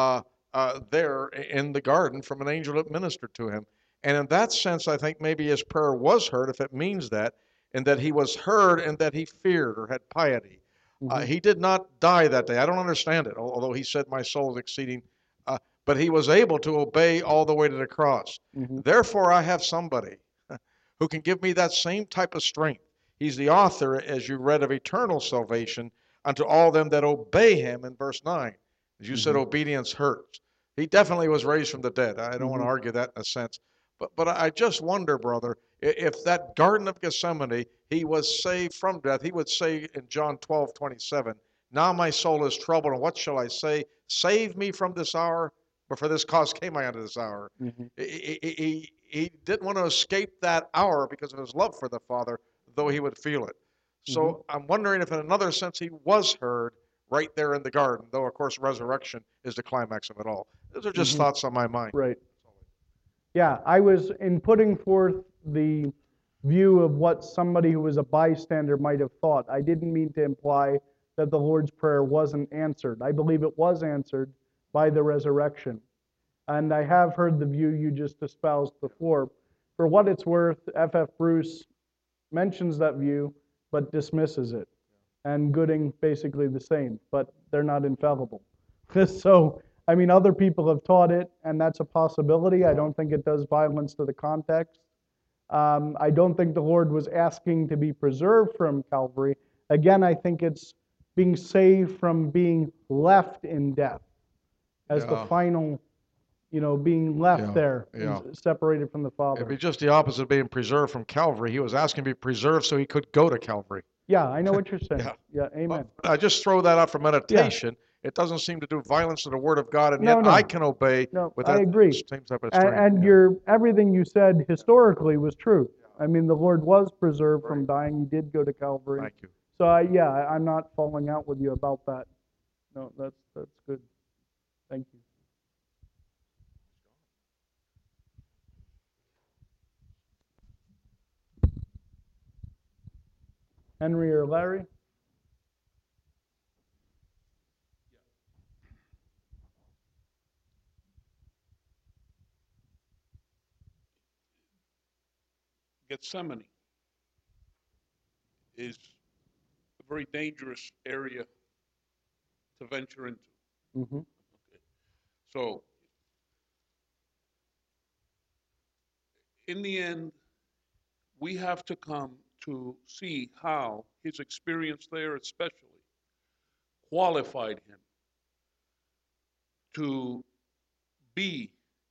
there in the garden from an angel that ministered to him. And in that sense, I think maybe his prayer was heard, if it means that, and that he was heard and that he feared or had piety. Mhm. He did not die that day. I don't understand it, although he said, my soul is exceeding. But he was able to obey all the way to the cross. Mhm. Therefore, I have somebody who can give me that same type of strength. He's the author, as you read, of eternal salvation unto all them that obey him in verse 9. As you said, Mhm. obedience hurts. He definitely was raised from the dead. I don't want to Mhm. argue that in a sense. But I just wonder, brother, if that Garden of Gethsemane, he was saved from death. He would say in John 12:27, now my soul is troubled, and what shall I say? Save me from this hour, but for this cause came I unto this hour. Mhm. He didn't want to escape that hour because of his love for the Father, though he would feel it. Mhm. So I'm wondering if in another sense he was heard right there in the garden, though of course resurrection is the climax of it all. Those are just Mhm. thoughts on my mind. Right. Yeah, I was in putting forth the view of what somebody who was a bystander might have thought. I didn't mean to imply that the Lord's Prayer wasn't answered. I believe it was answered by the resurrection. And I have heard the view you just espoused before. For what it's worth, F.F. Bruce mentions that view but dismisses it. And Gooding basically the same, but they're not infallible. So, I mean, other people have taught it, and that's a possibility. I don't think it does violence to the context. I don't think the Lord was asking to be preserved from Calvary. Again, I think it's being saved from being left in death as the Yeah, final, being left yeah, there yeah. and separated from the It'd Father. be just the opposite of being preserved from Calvary. He was asking to be preserved so he could go to Calvary. Yeah, I know what you're saying. Yeah. Yeah, amen. I just throw that out for Yeah, meditation. It doesn't seem to do violence to the Word of God, and yet no, I no, can obey no, with I that agree. same type of And, strength. and Yeah. everything you said historically was true. I mean, the Lord was preserved from Right. dying. He did go to Calvary. Thank you. So I'm not falling out with you about that. No, that's good. Thank you. Henry or Larry? Gethsemane is a very dangerous area to venture into. Mm-hmm. Okay. So, in the end, we have to come to see how his experience there, especially, qualified him to be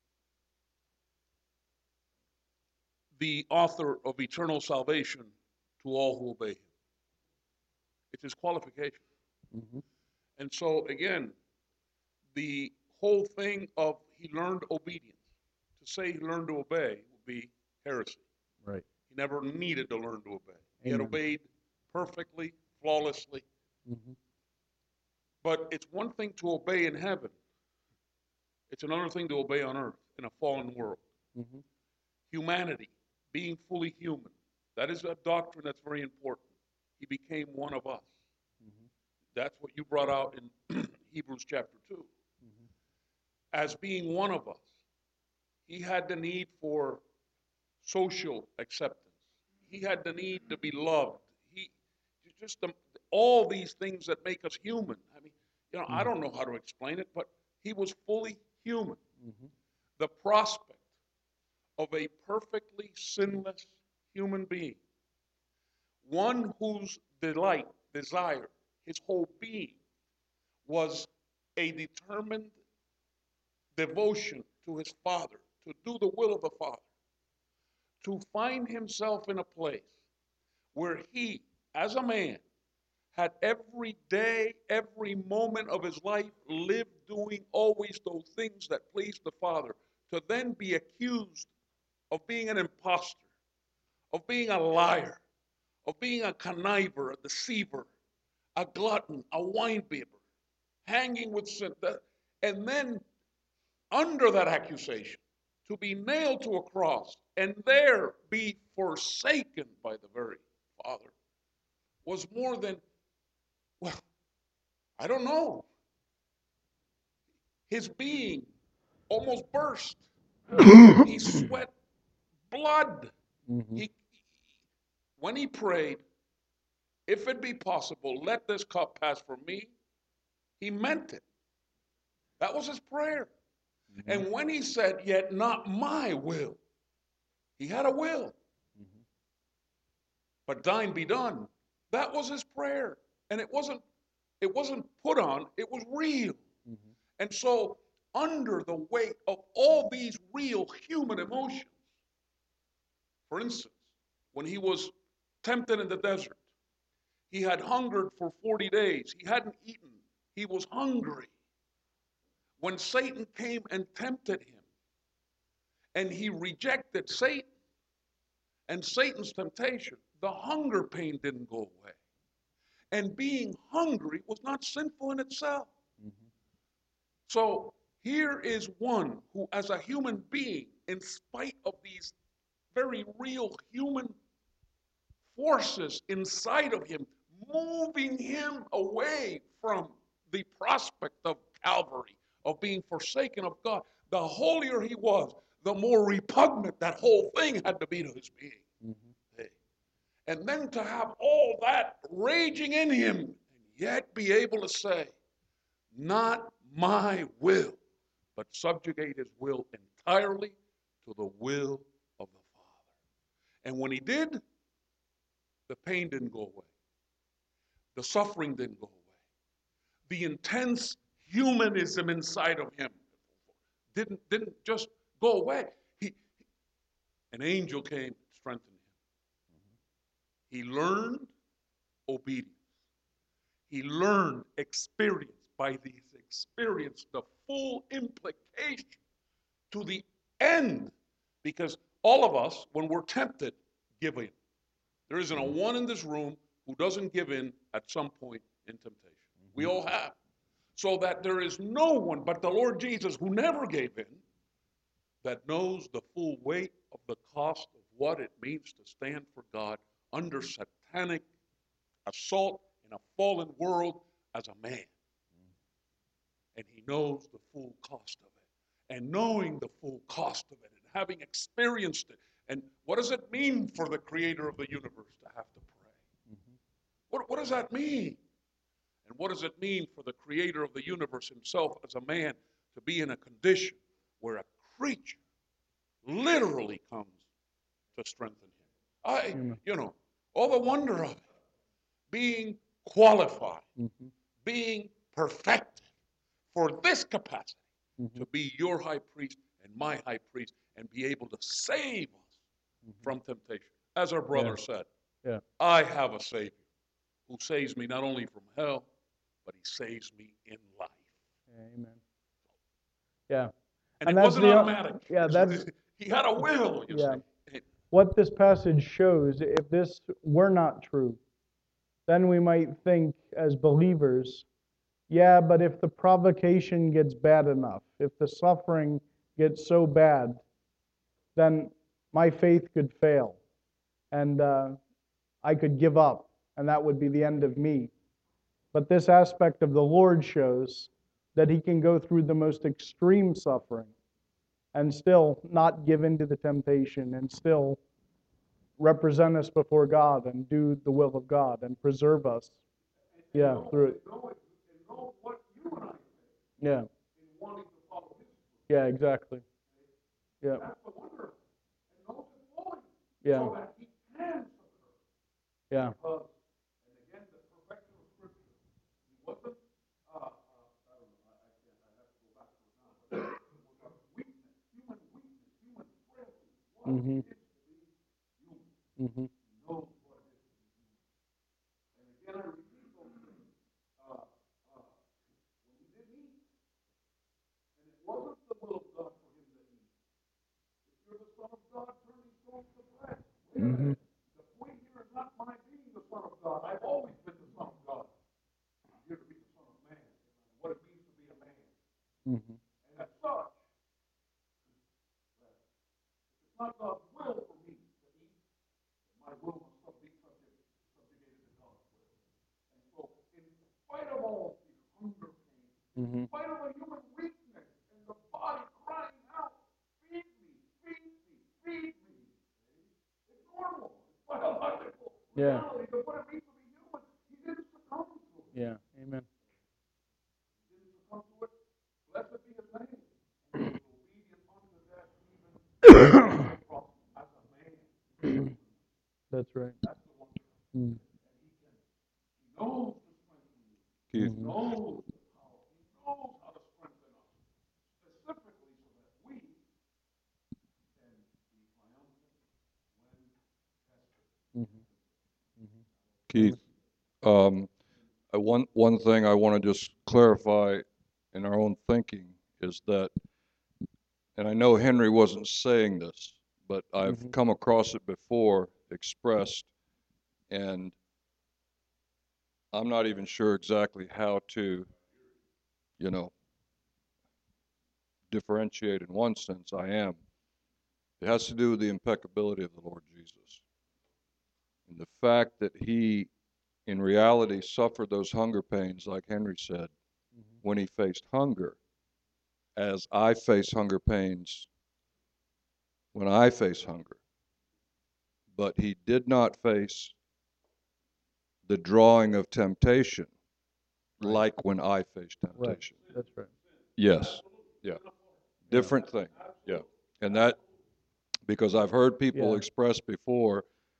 the author of eternal salvation to all who obey him. It's his qualification. Mm-hmm. And so, again, the whole thing of he learned obedience, to say he learned to obey would be heresy. Right. He never needed to learn to obey. He had Amen. obeyed perfectly, flawlessly. Mm-hmm. But it's one thing to obey in heaven. It's another thing to obey on earth in a fallen world. Mm-hmm. Humanity, being fully human, that is a doctrine that's very important. He became one of us. Mm-hmm. That's what you brought out in Hebrews chapter 2. Mm-hmm. As being one of us, he had the need for social acceptance. He had the need to be loved. He just all these things that make us human. I mean, I don't know how to explain it, but he was fully human. Mm-hmm. The prospect of a perfectly sinless human being, one whose delight, desire, his whole being was a determined devotion to his Father, to do the will of the Father, to find himself in a place where he, as a man, had every day, every moment of his life lived doing always those things that pleased the Father, to then be accused of being an impostor, of being a liar, of being a conniver, a deceiver, a glutton, a winebibber, hanging with sin, and then under that accusation, to be nailed to a cross and there be forsaken by the very Father, was more than, well, I don't know. His being almost burst. He sweat blood. Mm-hmm. When he prayed, if it be possible, let this cup pass from me, he meant it. That was his prayer. Mm-hmm. And when he said, yet not my will, he had a will. Mm-hmm. But thine be done. That was his prayer. And it wasn't put on, it was real. Mm-hmm. And so, under the weight of all these real human emotions, for instance, when he was tempted in the desert, he had hungered for 40 days. He hadn't eaten. He was hungry. When Satan came and tempted him, and he rejected Satan and Satan's temptation, the hunger pain didn't go away. And being hungry was not sinful in itself. Mm-hmm. So here is one who, as a human being, in spite of these very real human forces inside of him, moving him away from the prospect of Calvary, of being forsaken of God, the holier he was, the more repugnant that whole thing had to be to his being. Mm-hmm. And then to have all that raging in him, and yet be able to say, not my will, but subjugate his will entirely to the will of the Father. And when he did, the pain didn't go away. The suffering didn't go away. The intense humanism inside of him didn't just go away. An angel came and strengthened him. He learned obedience. He learned experience. By these experience, the full implication to the end. Because all of us, when we're tempted, give in. There isn't a one in this room who doesn't give in at some point in temptation. We all have. So that there is no one but the Lord Jesus, who never gave in, that knows the full weight of the cost of what it means to stand for God under satanic assault in a fallen world as a man. And he knows the full cost of it. And knowing the full cost of it and having experienced it. And what does it mean for the creator of the universe to have to pray? Mm-hmm. What does that mean? And what does it mean for the creator of the universe himself as a man to be in a condition where a creature literally comes to strengthen him? All the wonder of it. Being qualified, mm-hmm. being perfected for this capacity, mm-hmm. to be your high priest and my high priest and be able to save us, mm-hmm. from temptation. As our brother said, I have a Savior who saves me not only from hell, but he saves me in life. Amen. Yeah. And it wasn't automatic. Yeah, he had a will, you see. What this passage shows, if this were not true, then we might think as believers, yeah, but if the provocation gets bad enough, if the suffering gets so bad, then my faith could fail, and I could give up, and that would be the end of me. But this aspect of the Lord shows that he can go through the most extreme suffering and still not give in to the temptation and still represent us before God and do the will of God and preserve us. Through it. Know what you and I think. Yeah. In wanting to follow his footsteps. Yeah, exactly. Yeah. That's the wonder. And knows his voice. Yeah. So that he can suffer. Yeah. Because, and again, the perfection of Scripture. He wasn't, I don't know, I have to go back to it now. But it was a weakness, human weakness, Mm-hmm. Mm-hmm. Mm-hmm. Mm-hmm. Mm-hmm. Yeah. Yeah. Amen. That's right. Mm. Keith, Mhm. Mhm. Mhm. Keith, um, one thing I want to just clarify in our own thinking is that, and I know Henry wasn't saying this, but I've Mhm. come across it before expressed, and I'm not even sure exactly how to, you know, differentiate in one sense. I am. It has to do with the impeccability of the Lord Jesus. And the fact that he, in reality, suffered those hunger pains, like Henry said, Mhm. when he faced hunger, as I face hunger pains when I face hunger. But he did not face the drawing of temptation Right. like when I face Right. temptation. That's right. Yes. Yeah. Different thing. Yeah. And that, because I've heard people Yeah. express before,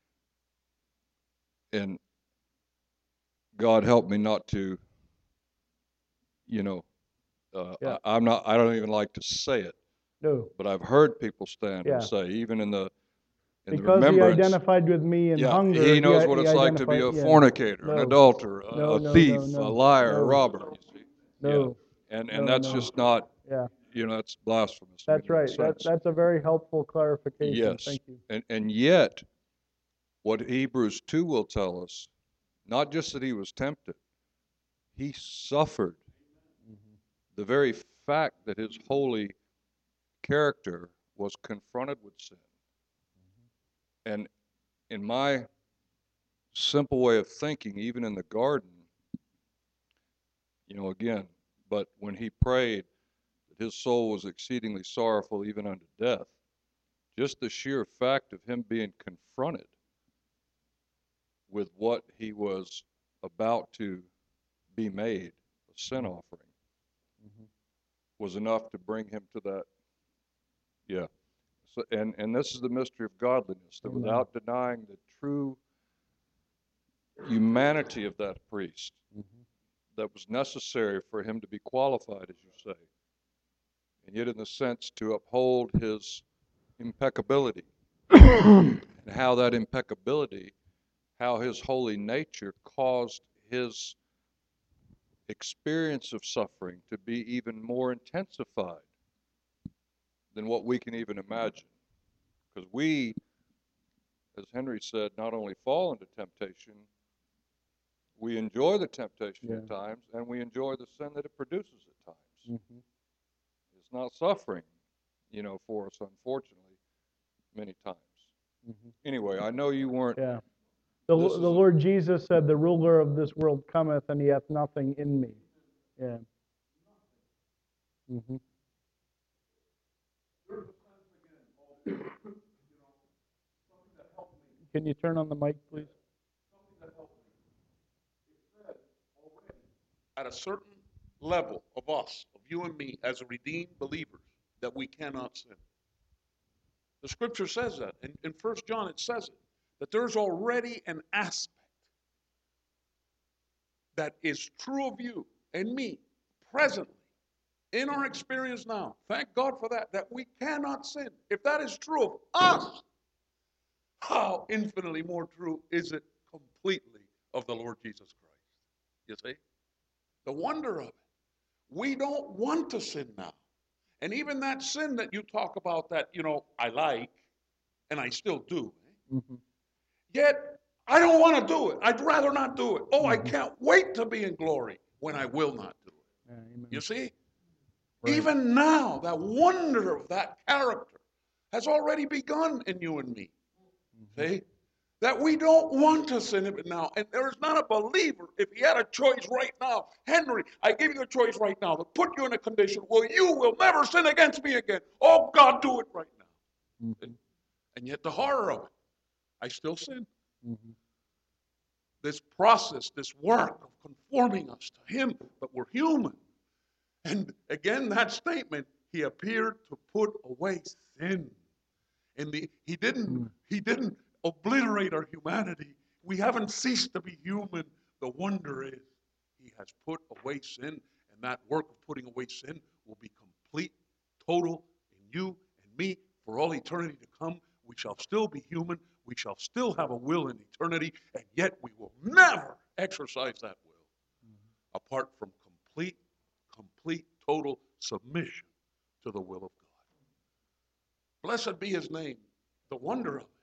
and God help me not to, you know, Yeah. I don't even like to say it, No. but I've heard people stand and Yeah. say, even in the Because he remembrance, identified with me in yeah, hunger, he knows what he it's like to be identified. a Yeah. fornicator, an No. adulterer, No. a No. thief, No. a No. liar, a No. robber, you see. Yeah. No. And No. that's No. just not, Yeah. that's blasphemous in That's that right. sense. That's a very helpful clarification. Yes. Thank you. And yet, what Hebrews 2 will tell us, not just that he was tempted, he suffered. Mhm. The very fact that his holy character was confronted with sin. And in my simple way of thinking, even in the garden, again, but when he prayed that his soul was exceedingly sorrowful even unto death, just the sheer fact of him being confronted with what he was about to be made, a sin offering, Mhm. was enough to bring him to that. Yeah. So, and this is the mystery of godliness, that Amen. without denying the true humanity of that priest, Mhm. that was necessary for him to be qualified, as you say, and yet in the sense to uphold his impeccability, and how that impeccability, how his holy nature caused his experience of suffering to be even more intensified than what we can even imagine. Because we, as Henry said, not only fall into temptation, we enjoy the temptation Yeah. at times, and we enjoy the sin that it produces at times. Mhm. It's not suffering, for us, unfortunately, many times. Mhm. Anyway, I know you weren't. Yeah. The This is Lord Jesus said, "The ruler of this world cometh, and he hath nothing in me." Yeah. Mhm. Can you turn on the mic, please? At a certain level of us, of you and me, as redeemed believers, that we cannot sin. The scripture says that. In 1 John, it says it, that there's already an aspect that is true of you and me presently in our experience now, thank God for that, that we cannot sin. If that is true of us, how infinitely more true is it completely of the Lord Jesus Christ? You see? The wonder of it. We don't want to sin now. And even that sin that you talk about that, I like, and I still do, yet I don't want to do it. I'd rather not do it. Oh, I can't wait to be in glory when I will not do it. Yeah, amen. You see? Right. Even now, that wonder of that character has already begun in you and me. See? That we don't want to sin it now. And there is not a believer, if he had a choice right now, Henry, I give you a choice right now to put you in a condition where you will never sin against me again. Oh, God, do it right now. And yet the horror of it, I still sin. This process, this work of conforming us to him, but we're human. And again, that statement, he appeared to put away sin. And he didn't obliterate our humanity. We haven't ceased to be human. The wonder is he has put away sin, and that work of putting away sin will be complete, total in you and me for all eternity to come. We shall still be human. We shall still have a will in eternity, and yet we will never exercise that will apart from complete, total submission to the will of God. Blessed be his name. The wonder of it.